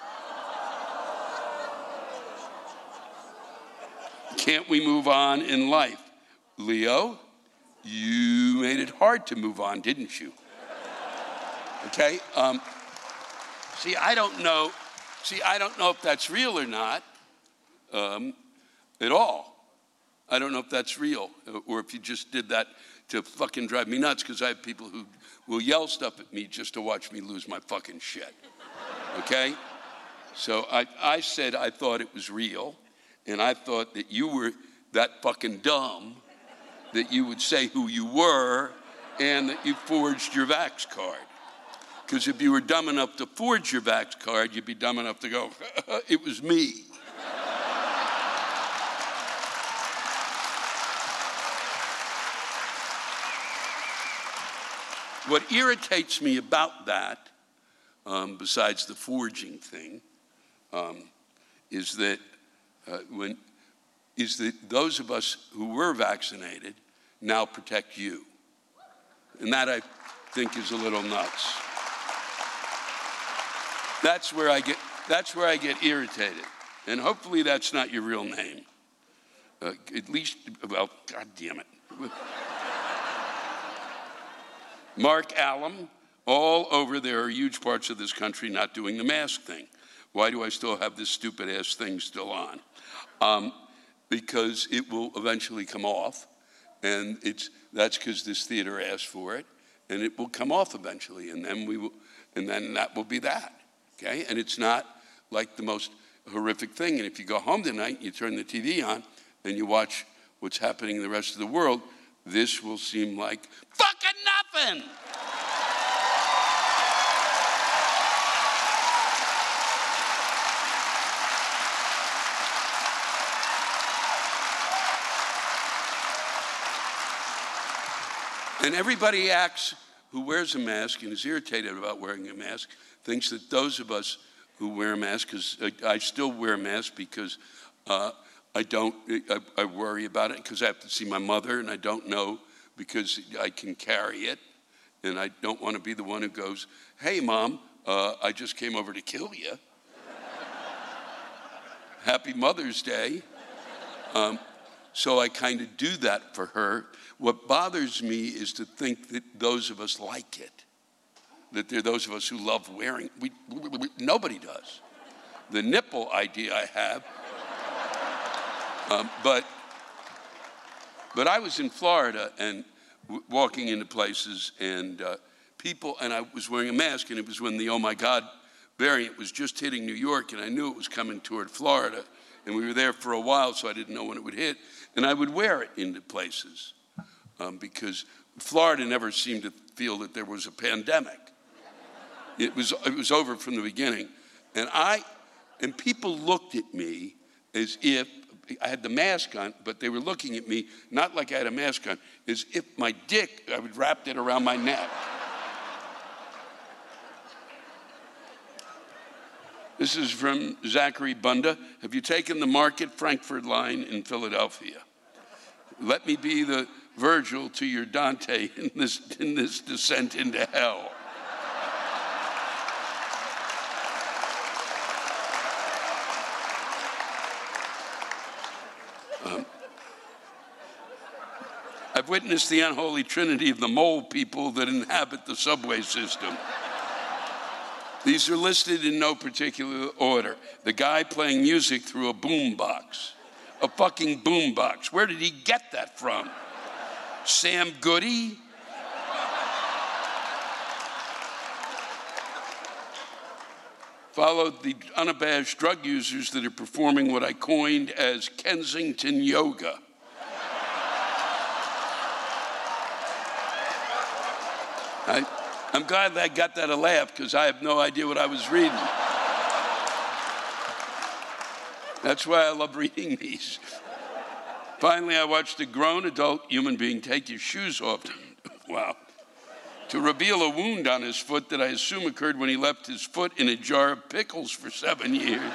Can't we move on in life? Leo, you made it hard to move on, didn't you? Okay? Um, see, I don't know. See, I don't know if that's real or not um, at all. I don't know if that's real or if you just did that to fucking drive me nuts, because I have people who will yell stuff at me just to watch me lose my fucking shit. Okay? So I, I said I thought it was real. And I thought that you were that fucking dumb that you would say who you were and that you forged your Vax card. Because if you were dumb enough to forge your Vax card, you'd be dumb enough to go, it was me. What irritates me about that, um, besides the forging thing, um, is that Uh, when, is that those of us who were vaccinated now protect you. And that, I think, is a little nuts. That's where I get, that's where I get irritated. And hopefully that's not your real name. Uh, at least, well, God damn it. Mark Allam, all over there are huge parts of this country not doing the mask thing. Why do I still have this stupid ass thing still on? Um, because it will eventually come off, and it's that's because this theater asked for it, and it will come off eventually, and then we will, and then that will be that, okay? And it's not like the most horrific thing. And if you go home tonight, you turn the T V on, and you watch what's happening in the rest of the world, this will seem like fucking nothing. And everybody acts, who wears a mask and is irritated about wearing a mask, thinks that those of us who wear a mask, because I, I still wear a mask because uh, I don't, I, I worry about it because I have to see my mother, and I don't know because I can carry it, and I don't want to be the one who goes, hey, Mom, uh, I just came over to kill you. Happy Mother's Day. Um, so I kind of do that for her. What bothers me is to think that those of us like it, that there are those of us who love wearing. We, we, we, nobody does. The nipple idea I have, um, but but I was in Florida and w- walking into places and uh, people, and I was wearing a mask, and it was when the oh my God variant was just hitting New York, and I knew it was coming toward Florida, and we were there for a while, so I didn't know when it would hit, and I would wear it into places. Um, because Florida never seemed to feel that there was a pandemic. It was it was over from the beginning. And I and people looked at me as if I had the mask on, but they were looking at me not like I had a mask on, as if my dick, I would wrap it around my neck. This is from Zachary Bunda. Have you taken the Market Frankfurt line in Philadelphia? Let me be the Virgil to your Dante in this, in this descent into hell. Um, I've I've witnessed the unholy trinity of the mole people that inhabit the subway system. These are listed in no particular order. The guy playing music through a boombox. A fucking boombox. Where did he get that from? Sam Goody? Followed the unabashed drug users that are performing what I coined as Kensington yoga. I, I'm glad I got that a laugh because I have no idea what I was reading. That's why I love reading these. Finally, I watched a grown adult human being take his shoes off. Wow. To reveal a wound on his foot that I assume occurred when he left his foot in a jar of pickles for seven years.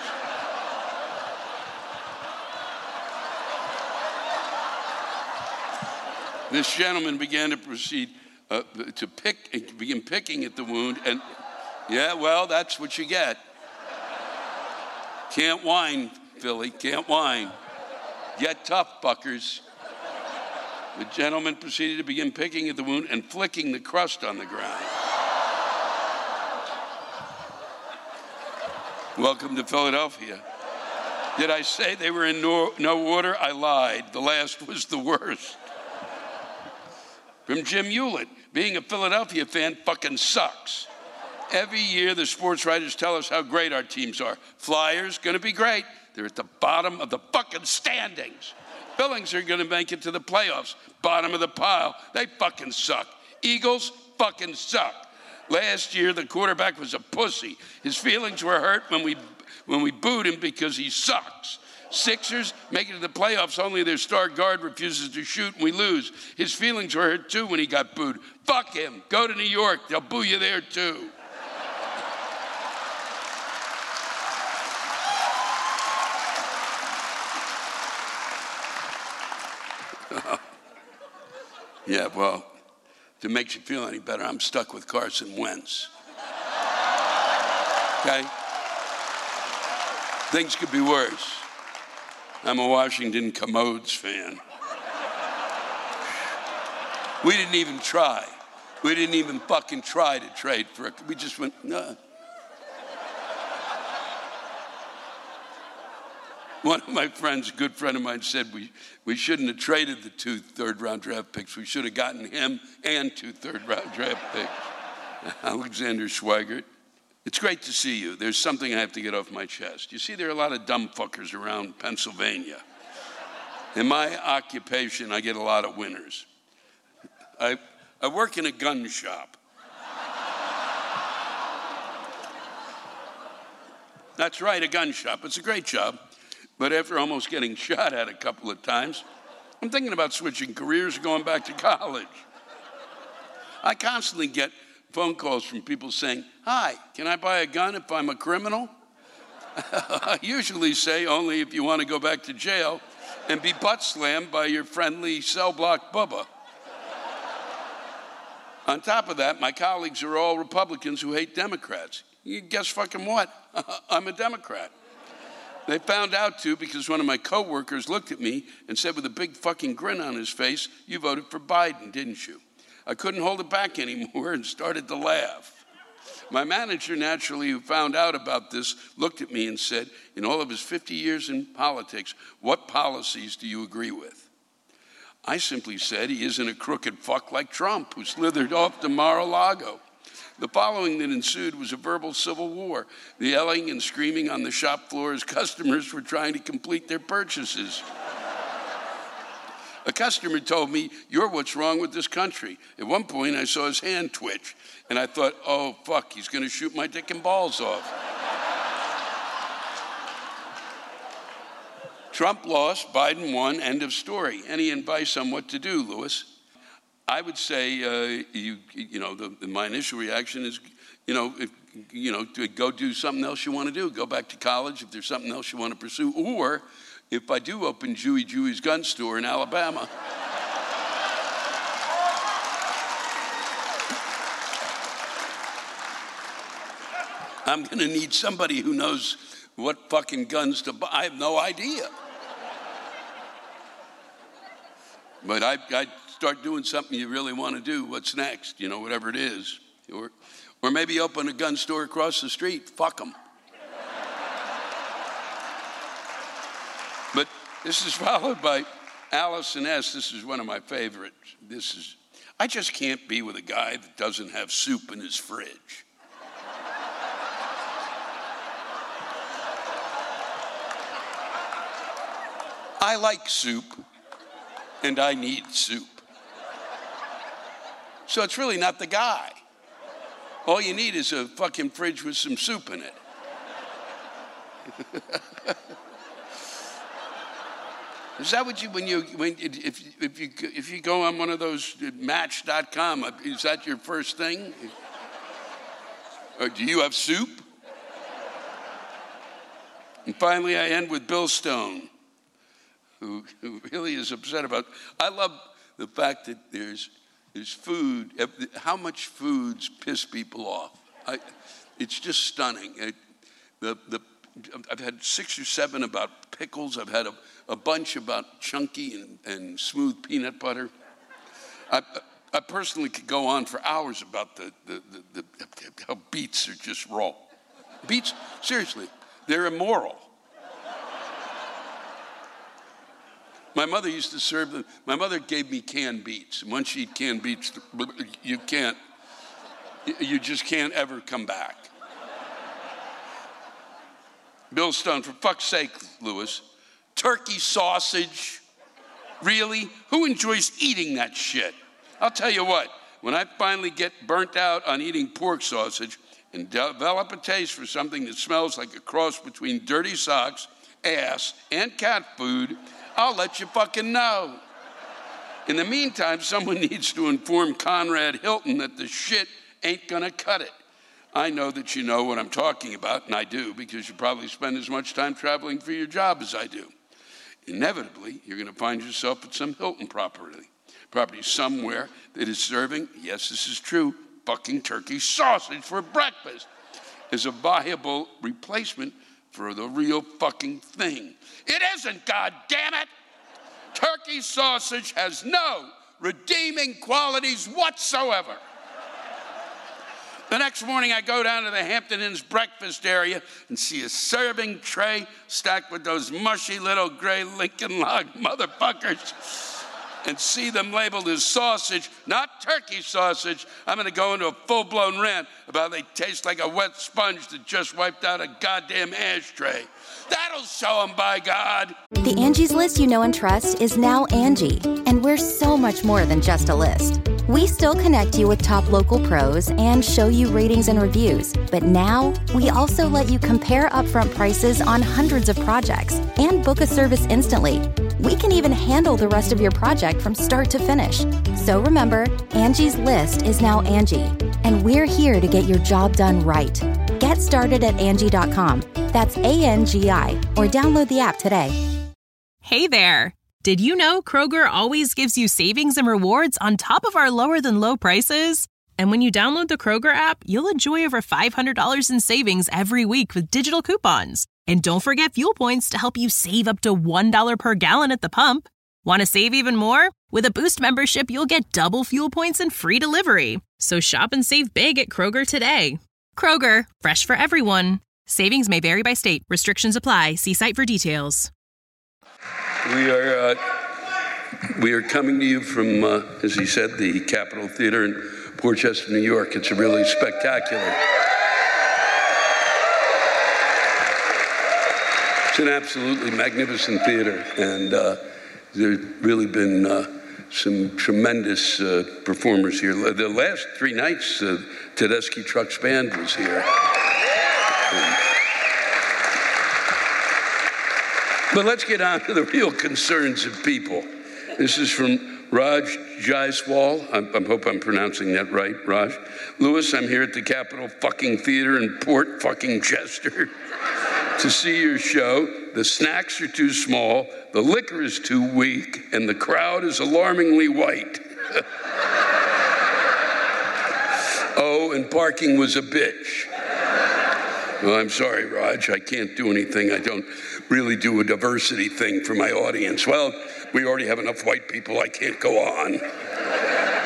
This gentleman began to proceed uh, to pick, begin picking at the wound, and yeah, well, that's what you get. Can't whine, Philly, can't whine. Get tough, fuckers. The gentleman proceeded to begin picking at the wound and flicking the crust on the ground. Welcome to Philadelphia. Did I say they were in no, no order? I lied. The last was the worst. From Jim Hewlett, being a Philadelphia fan fucking sucks. Every year the sports writers tell us how great our teams are. Flyers, gonna be great. They're at the bottom of the fucking standings. Billings are going to make it to the playoffs. Bottom of the pile. They fucking suck. Eagles fucking suck. Last year, the quarterback was a pussy. His feelings were hurt when we when we booed him because he sucks. Sixers make it to the playoffs, only their star guard refuses to shoot and we lose. His feelings were hurt too when he got booed. Fuck him. Go to New York. They'll boo you there too. Yeah, well, if it makes you feel any better, I'm stuck with Carson Wentz. Okay? Things could be worse. I'm a Washington Commodes fan. We didn't even try. We didn't even fucking try to trade for it. We just went, no. One of my friends, a good friend of mine, said we, we shouldn't have traded the two third-round draft picks. We should have gotten him and two third-round draft picks. Alexander Schweigert. It's great to see you. There's something I have to get off my chest. You see, there are a lot of dumb fuckers around Pennsylvania. In my occupation, I get a lot of winners. I, I work in a gun shop. That's right, a gun shop. It's a great job. But after almost getting shot at a couple of times, I'm thinking about switching careers and going back to college. I constantly get phone calls from people saying, hi, can I buy a gun if I'm a criminal? I usually say only if you want to go back to jail and be butt slammed by your friendly cell block Bubba. On top of that, my colleagues are all Republicans who hate Democrats. You guess fucking what? I'm a Democrat. They found out, too, because one of my coworkers looked at me and said with a big fucking grin on his face, you voted for Biden, didn't you? I couldn't hold it back anymore and started to laugh. My manager, naturally, who found out about this, looked at me and said, in all of his fifty years in politics, what policies do you agree with? I simply said he isn't a crooked fuck like Trump who slithered off to Mar-a-Lago. The following that ensued was a verbal civil war, the yelling and screaming on the shop floor as customers were trying to complete their purchases. A customer told me, you're what's wrong with this country. At one point, I saw his hand twitch, and I thought, oh, fuck, he's going to shoot my dick and balls off. Trump lost, Biden won, end of story. Any advice on what to do, Louis? I would say, uh, you, you know, the, the, my initial reaction is, you know, if, you know, to go do something else you want to do. Go back to college if there's something else you want to pursue. Or if I do open Jewy Jewy's gun store in Alabama, I'm going to need somebody who knows what fucking guns to buy. I have no idea. But I, I start doing something you really want to do. What's next? You know, whatever it is. Or, or maybe open a gun store across the street. Fuck them. But this is followed by Allison S. This is one of my favorites. This is, I just can't be with a guy that doesn't have soup in his fridge. I like soup, and I need soup. So it's really not the guy. All you need is a fucking fridge with some soup in it. Is that what you, when you, when, if, if you, if you go on one of those match dot com, is that your first thing? Or do you have soup? And finally, I end with Bill Stone, who, who really is upset about, I love the fact that there's, there's food, how much foods piss people off. I, it's just stunning. It, the, the, I've had six or seven about pickles. I've had a, a bunch about chunky and, and smooth peanut butter. I, I personally could go on for hours about the, the, the, the how beets are just raw. Beets, seriously, they're immoral. My mother used to serve them. My mother gave me canned beets. And once you eat canned beets, you can't, you just can't ever come back. Bill Stone, for fuck's sake, Lewis, turkey sausage, really? Who enjoys eating that shit? I'll tell you what, when I finally get burnt out on eating pork sausage and develop a taste for something that smells like a cross between dirty socks, ass, and cat food, I'll let you fucking know. In the meantime, someone needs to inform Conrad Hilton that the shit ain't gonna cut it. I know that you know what I'm talking about, and I do, because you probably spend as much time traveling for your job as I do. Inevitably, you're gonna find yourself at some Hilton property, property somewhere that is serving, yes, this is true, fucking turkey sausage for breakfast as a viable replacement for the real fucking thing. It isn't, goddammit! Turkey sausage has no redeeming qualities whatsoever. The next morning, I go down to the Hampton Inn's breakfast area and see a serving tray stacked with those mushy little gray Lincoln Log motherfuckers and see them labeled as sausage, not turkey sausage. I'm going to go into a full-blown rant about how they taste like a wet sponge that just wiped out a goddamn ashtray. That'll show them, by God. The Angie's List you know and trust is now Angie, and we're so much more than just a list. We still connect you with top local pros and show you ratings and reviews, but now we also let you compare upfront prices on hundreds of projects and book a service instantly. We can even handle the rest of your project from start to finish. So remember, Angie's List is now Angie, and we're here to get your job done right. Get started at Angie dot com. That's A N G I, or download the app today. Hey there. Did you know Kroger always gives you savings and rewards on top of our lower than low prices? And when you download the Kroger app, you'll enjoy over five hundred dollars in savings every week with digital coupons. And don't forget fuel points to help you save up to one dollar per gallon at the pump. Want to save even more? With a Boost membership, you'll get double fuel points and free delivery. So shop and save big at Kroger today. Kroger, fresh for everyone. Savings may vary by state. Restrictions apply. See site for details. We are uh, we are coming to you from, uh, as he said, the Capitol Theater in Portchester, New York. It's a really spectacular. It's an absolutely magnificent theater, and uh, there's really been uh, some tremendous uh, performers here. The last three nights, uh, Tedeschi Trucks Band was here. And, but let's get on to the real concerns of people. This is from Raj Jaiswal. I, I hope I'm pronouncing that right, Raj. Lewis, I'm here at the Capitol fucking Theater in Port fucking Chester to see your show. The snacks are too small, the liquor is too weak, and the crowd is alarmingly white. Oh, and parking was a bitch. Well, I'm sorry, Raj, I can't do anything. I don't really do a diversity thing for my audience. Well, we already have enough white people, I can't go on.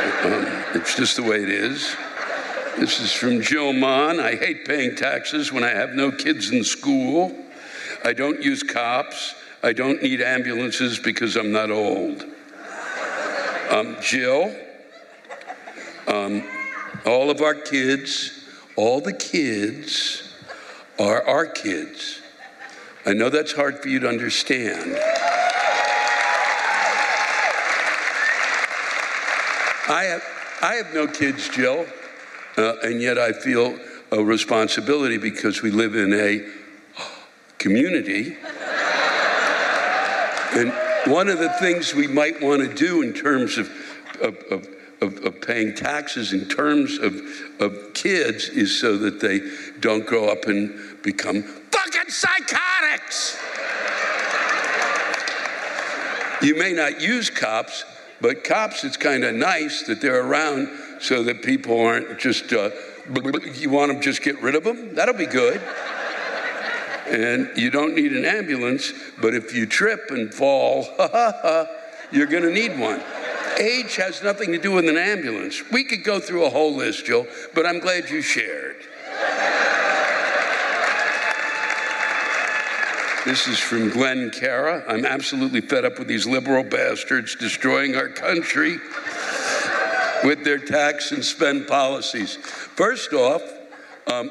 Um, it's just the way it is. This is from Jill Mon. I hate paying taxes when I have no kids in school. I don't use cops. I don't need ambulances because I'm not old. Um, Jill, um, all of our kids, all the kids are our kids. I know that's hard for you to understand. I have, I have no kids, Jill. Uh, and yet I feel a responsibility because we live in a community. And one of the things we might want to do in terms of, of, of, of, of paying taxes in terms of, of kids is so that they don't grow up and become fucking psychotics. You may not use cops, but cops, it's kind of nice that they're around so that people aren't just, uh, you want them to just get rid of them? That'll be good. And you don't need an ambulance, but if you trip and fall, you're gonna need one. Age has nothing to do with an ambulance. We could go through a whole list, Jill, but I'm glad you shared. This is from Glenn Cara. I'm absolutely fed up with these liberal bastards destroying our country with their tax and spend policies. First off, um,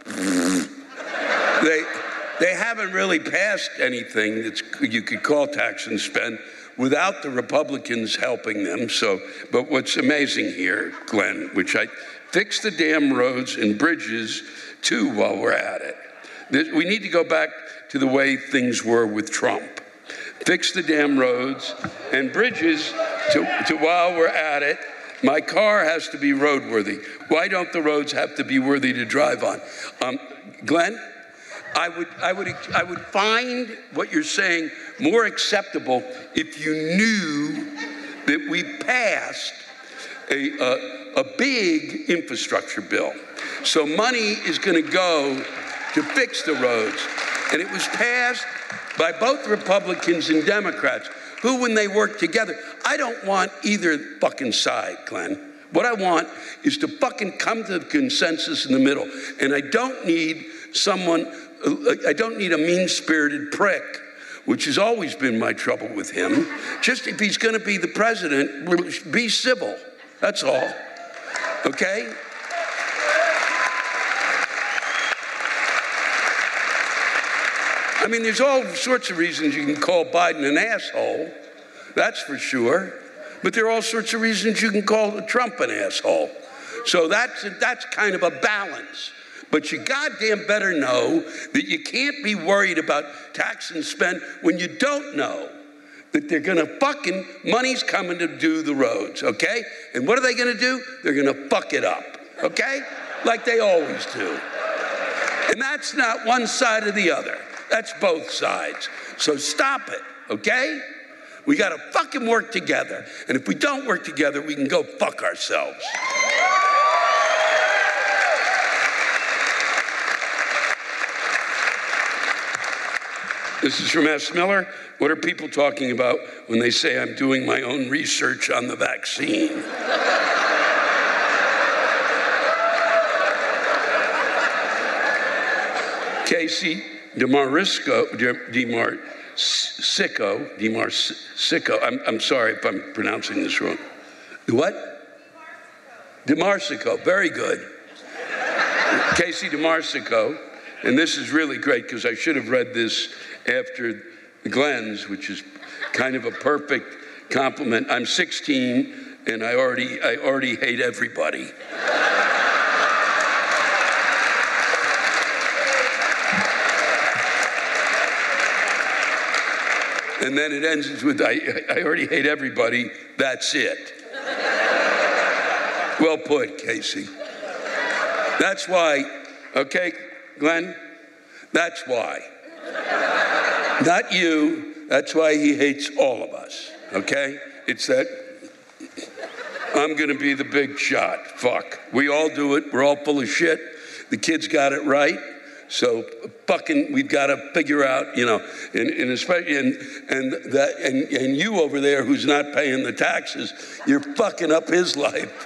they they haven't really passed anything that you could call tax and spend without the Republicans helping them. So, but what's amazing here, Glenn, which I fix the damn roads and bridges too while we're at it. This, we need to go back to the way things were with Trump. Fix the damn roads and bridges to, to while we're at it. My car has to be roadworthy. Why don't the roads have to be worthy to drive on? Um, Glenn, I would, I would, I would find what you're saying more acceptable if you knew that we passed a, a, a big infrastructure bill. So money is going to go to fix the roads. And it was passed by both Republicans and Democrats, who, when they work together, I don't want either fucking side, Glenn. What I want is to fucking come to the consensus in the middle. And I don't need someone, I don't need a mean-spirited prick, which has always been my trouble with him. Just if he's going to be the president, be civil. That's all. Okay? I mean, there's all sorts of reasons you can call Biden an asshole. That's for sure. But there are all sorts of reasons you can call Trump an asshole. So that's, that's kind of a balance. But you goddamn better know that you can't be worried about tax and spend when you don't know that they're gonna fucking, money's coming to do the roads, okay? And what are they gonna do? They're gonna fuck it up, okay? Like they always do. And that's not one side or the other. That's both sides. So stop it, okay? We gotta fucking work together. And if we don't work together, we can go fuck ourselves. This is from S. Miller. What are people talking about when they say I'm doing my own research on the vaccine? Casey DeMarisco, DeMarsico, DeMarsico, I'm, I'm sorry if I'm pronouncing this wrong. What? DeMarsico, very good. Casey DeMarsico, and this is really great because I should have read this after Glenn's, which is kind of a perfect compliment. I'm sixteen and I already, I already hate everybody. And then it ends with, I, I already hate everybody, that's it. Well put, Casey. That's why, okay, Glenn? That's why. Not you, that's why he hates all of us, okay? It's that I'm gonna be the big shot, fuck. We all do it, we're all full of shit. The kids got it right, So fucking, we've got to figure out, you know, and, and especially, and and that, and, and you over there who's not paying the taxes, you're fucking up his life.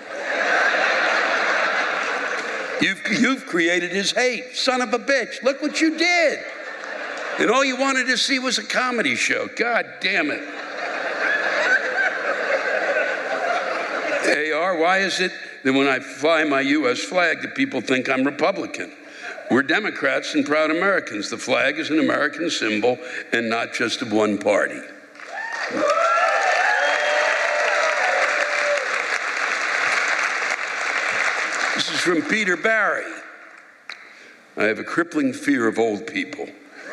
You've you've created his hate, son of a bitch. Look what you did. And all you wanted to see was a comedy show. God damn it. A R, why is it that when I fly my U S flag that people think I'm Republican? We're Democrats and proud Americans. The flag is an American symbol and not just of one party. This is from Peter Barry. I have a crippling fear of old people.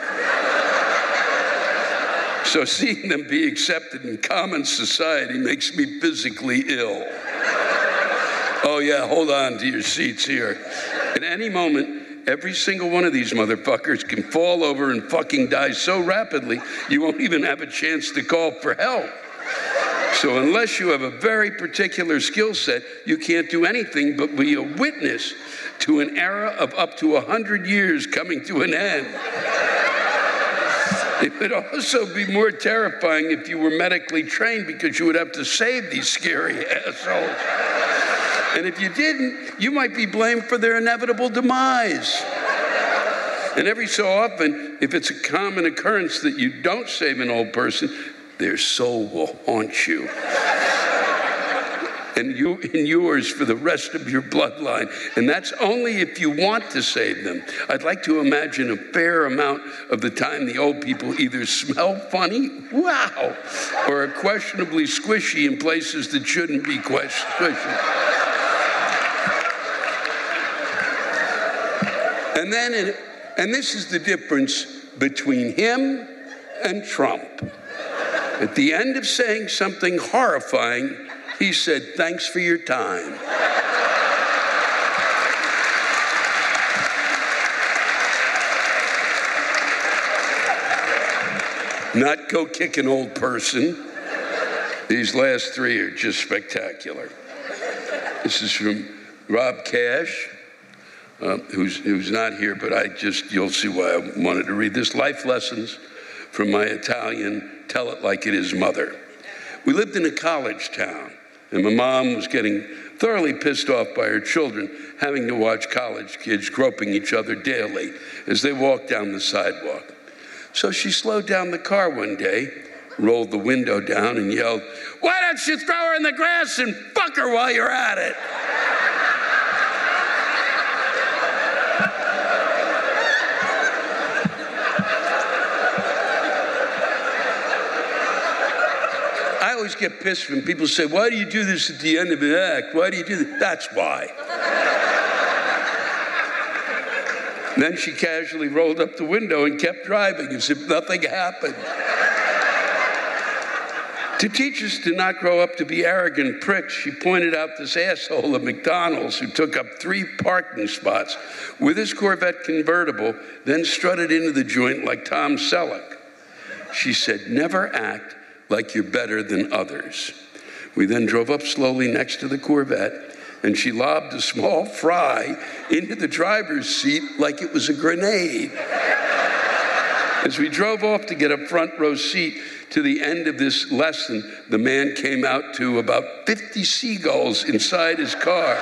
So seeing them be accepted in common society makes me physically ill. Oh yeah, hold on to your seats here. At any moment, every single one of these motherfuckers can fall over and fucking die so rapidly, you won't even have a chance to call for help. So unless you have a very particular skill set, you can't do anything but be a witness to an era of up to a hundred years coming to an end. It would also be more terrifying if you were medically trained because you would have to save these scary assholes. And if you didn't, you might be blamed for their inevitable demise. And every so often, if it's a common occurrence that you don't save an old person, their soul will haunt you. And you and yours for the rest of your bloodline. And that's only if you want to save them. I'd like to imagine a fair amount of the time the old people either smell funny, wow, or are questionably squishy in places that shouldn't be squishy. And then, it, and this is the difference between him and Trump. At the end of saying something horrifying, he said, "Thanks for your time." Not go kick an old person. These last three are just spectacular. This is from Rob Cash, uh, who's, who's not here, but I just, you'll see why I wanted to read this. Life lessons from my Italian tell it like it is mother. We lived in a college town, and my mom was getting thoroughly pissed off by her children having to watch college kids groping each other daily as they walked down the sidewalk. So she slowed down the car one day, rolled the window down, and yelled, "Why don't you throw her in the grass and fuck her while you're at it?" I always get pissed when people say, "Why do you do this at the end of an act? Why do you do that?" That's why. Then she casually rolled up the window and kept driving as if nothing happened. To teach us to not grow up to be arrogant pricks, she pointed out this asshole at McDonald's who took up three parking spots with his Corvette convertible, then strutted into the joint like Tom Selleck. She said, "Never act like you're better than others." We then drove up slowly next to the Corvette, and she lobbed a small fry into the driver's seat like it was a grenade. As we drove off to get a front row seat to the end of this lesson, the man came out to about fifty seagulls inside his car.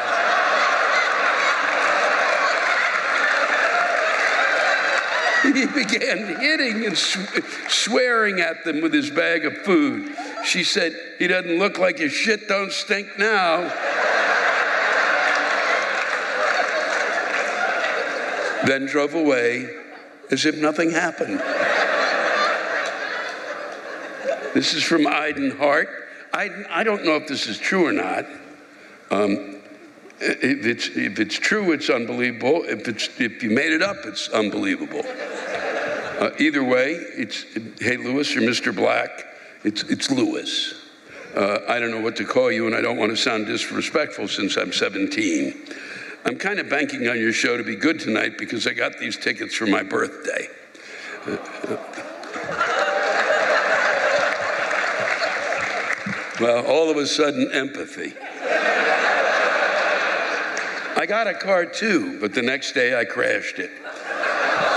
He began hitting and sw- swearing at them with his bag of food. She said, "He doesn't look like his shit don't stink now." Then drove away as if nothing happened. This is from Aiden Hart. Aiden, I don't know if this is true or not. Um, if it's if it's true, it's unbelievable. If it's if you made it up, it's unbelievable. Uh, either way, it's hey Lewis or Mister Black. It's it's Lewis. Uh, I don't know what to call you, and I don't want to sound disrespectful since I'm seventeen. I'm kind of banking on your show to be good tonight because I got these tickets for my birthday. Uh, uh, well, all of a sudden, empathy. I got a car too, but the next day I crashed it.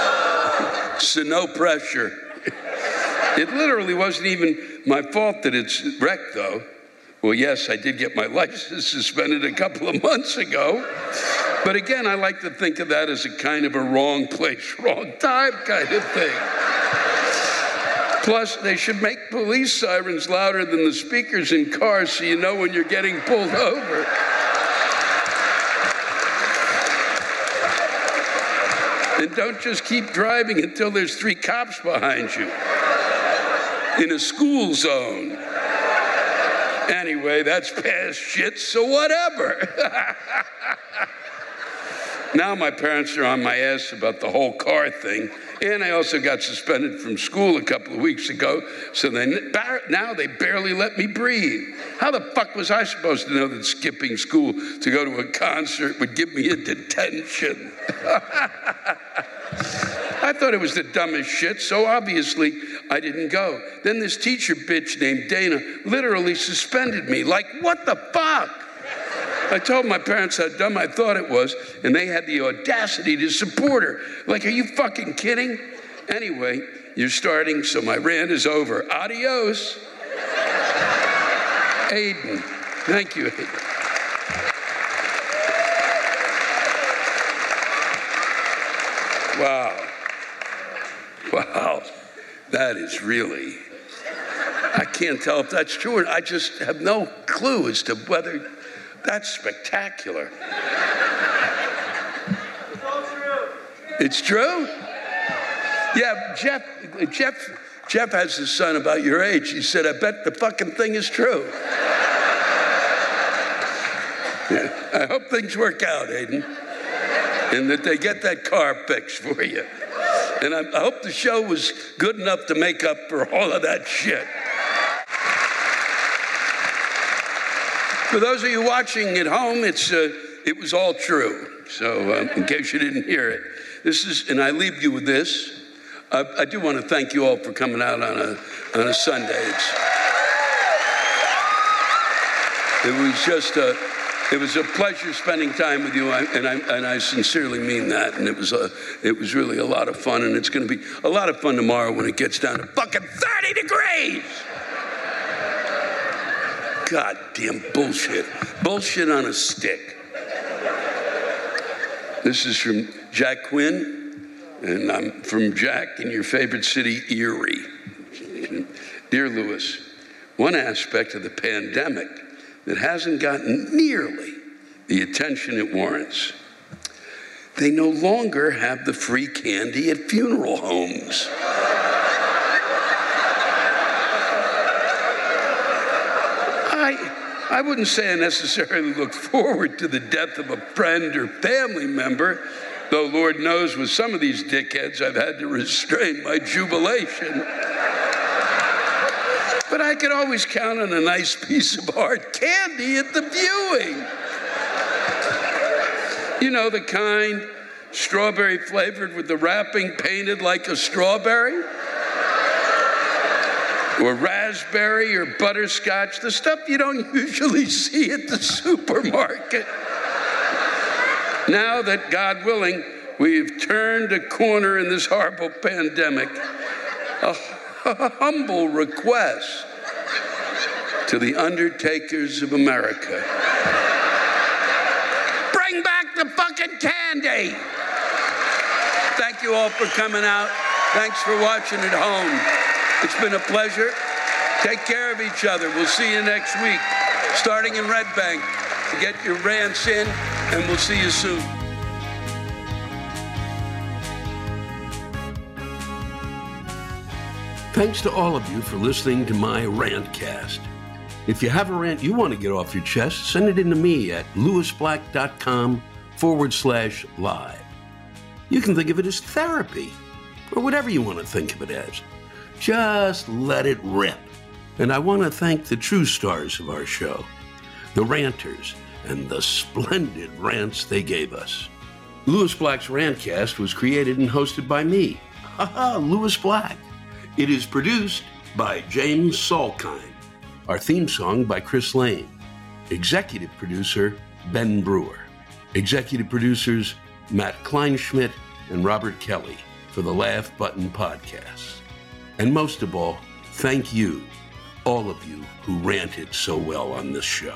So no pressure. It literally wasn't even my fault that it's wrecked, though. Well, yes, I did get my license suspended a couple of months ago. But again, I like to think of that as a kind of a wrong place, wrong time kind of thing. Plus, they should make police sirens louder than the speakers in cars so you know when you're getting pulled over. And don't just keep driving until there's three cops behind you in a school zone. Anyway, that's past shit, so whatever. Now my parents are on my ass about the whole car thing, and I also got suspended from school a couple of weeks ago, so they, now they barely let me breathe. How the fuck was I supposed to know that skipping school to go to a concert would give me a detention? I thought it was the dumbest shit, so obviously I didn't go. Then this teacher bitch named Dana literally suspended me. Like, what the fuck? I told my parents how dumb I thought it was, and they had the audacity to support her. Like, are you fucking kidding? Anyway, you're starting, so my rant is over. Adios. Aiden. Thank you, Aiden. Wow. Wow. That is really, I can't tell if that's true or I just have no clue as to whether that's spectacular. It's all true. It's true? Yeah, Jeff, Jeff, Jeff has his son about your age. He said, I bet the fucking thing is true. Yeah. I hope things work out, Aiden, and that they get that car fixed for you. And I, I hope the show was good enough to make up for all of that shit. For those of you watching at home, it's uh, it was all true. So um, in case you didn't hear it, this is, and I leave you with this. I, I do want to thank you all for coming out on a on a Sunday. It's, it was just a, it was a pleasure spending time with you, and I and I sincerely mean that. And it was a, it was really a lot of fun, and it's going to be a lot of fun tomorrow when it gets down to fucking thirty degrees. Goddamn bullshit. Bullshit on a stick. This is from Jack Quinn, and I'm from Jack in your favorite city, Erie. Dear Louis, one aspect of the pandemic that hasn't gotten nearly the attention it warrants. They no longer have the free candy at funeral homes. I wouldn't say I necessarily look forward to the death of a friend or family member, though Lord knows with some of these dickheads I've had to restrain my jubilation. But I could always count on a nice piece of hard candy at the viewing. You know, the kind strawberry flavored with the wrapping painted like a strawberry? Or raspberry or butterscotch, the stuff you don't usually see at the supermarket. Now that, God willing, we've turned a corner in this horrible pandemic, a, a humble request to the undertakers of America. Bring back the fucking candy! Thank you all for coming out. Thanks for watching at home. It's been a pleasure. Take care of each other. We'll see you next week, starting in Red Bank. Get your rants in, and we'll see you soon. Thanks to all of you for listening to my Rantcast. If you have a rant you want to get off your chest, send it in to me at lewisblack.com forward slash live. You can think of it as therapy, or whatever you want to think of it as. Just let it rip. And I want to thank the true stars of our show, the ranters, and the splendid rants they gave us. Louis Black's Rantcast was created and hosted by me, haha, Louis Black. It is produced by James Salkind. Our theme song by Chris Lane. Executive producer, Ben Brewer. Executive producers, Matt Kleinschmidt and Robert Kelly. for the Laugh Button Podcast. And most of all, thank you, all of you who ranted so well on this show.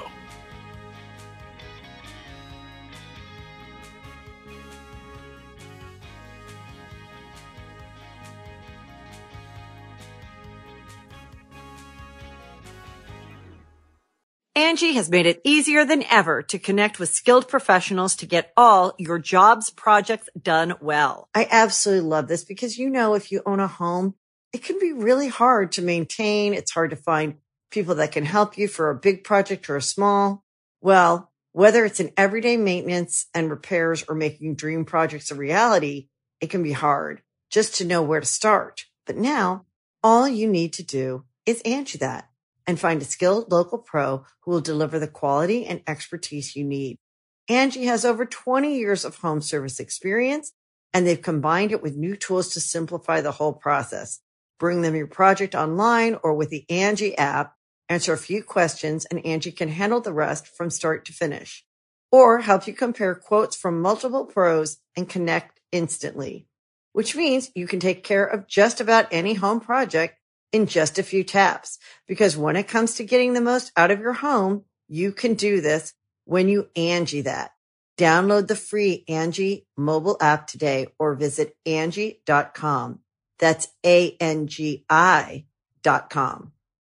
Angie has made it easier than ever to connect with skilled professionals to get all your jobs projects done well. I absolutely love this because, you know, if you own a home, it can be really hard to maintain. It's hard to find people that can help you for a big project or a small. Well, whether it's in everyday maintenance and repairs or making dream projects a reality, it can be hard just to know where to start. But now all you need to do is Angie that and find a skilled local pro who will deliver the quality and expertise you need. Angie has over twenty years of home service experience, and they've combined it with new tools to simplify the whole process. Bring them your project online or with the Angie app, answer a few questions, and Angie can handle the rest from start to finish. Or help you compare quotes from multiple pros and connect instantly, which means you can take care of just about any home project in just a few taps. Because when it comes to getting the most out of your home, you can do this when you Angie that. Download the free Angie mobile app today or visit Angie dot com. That's A N G I dot com.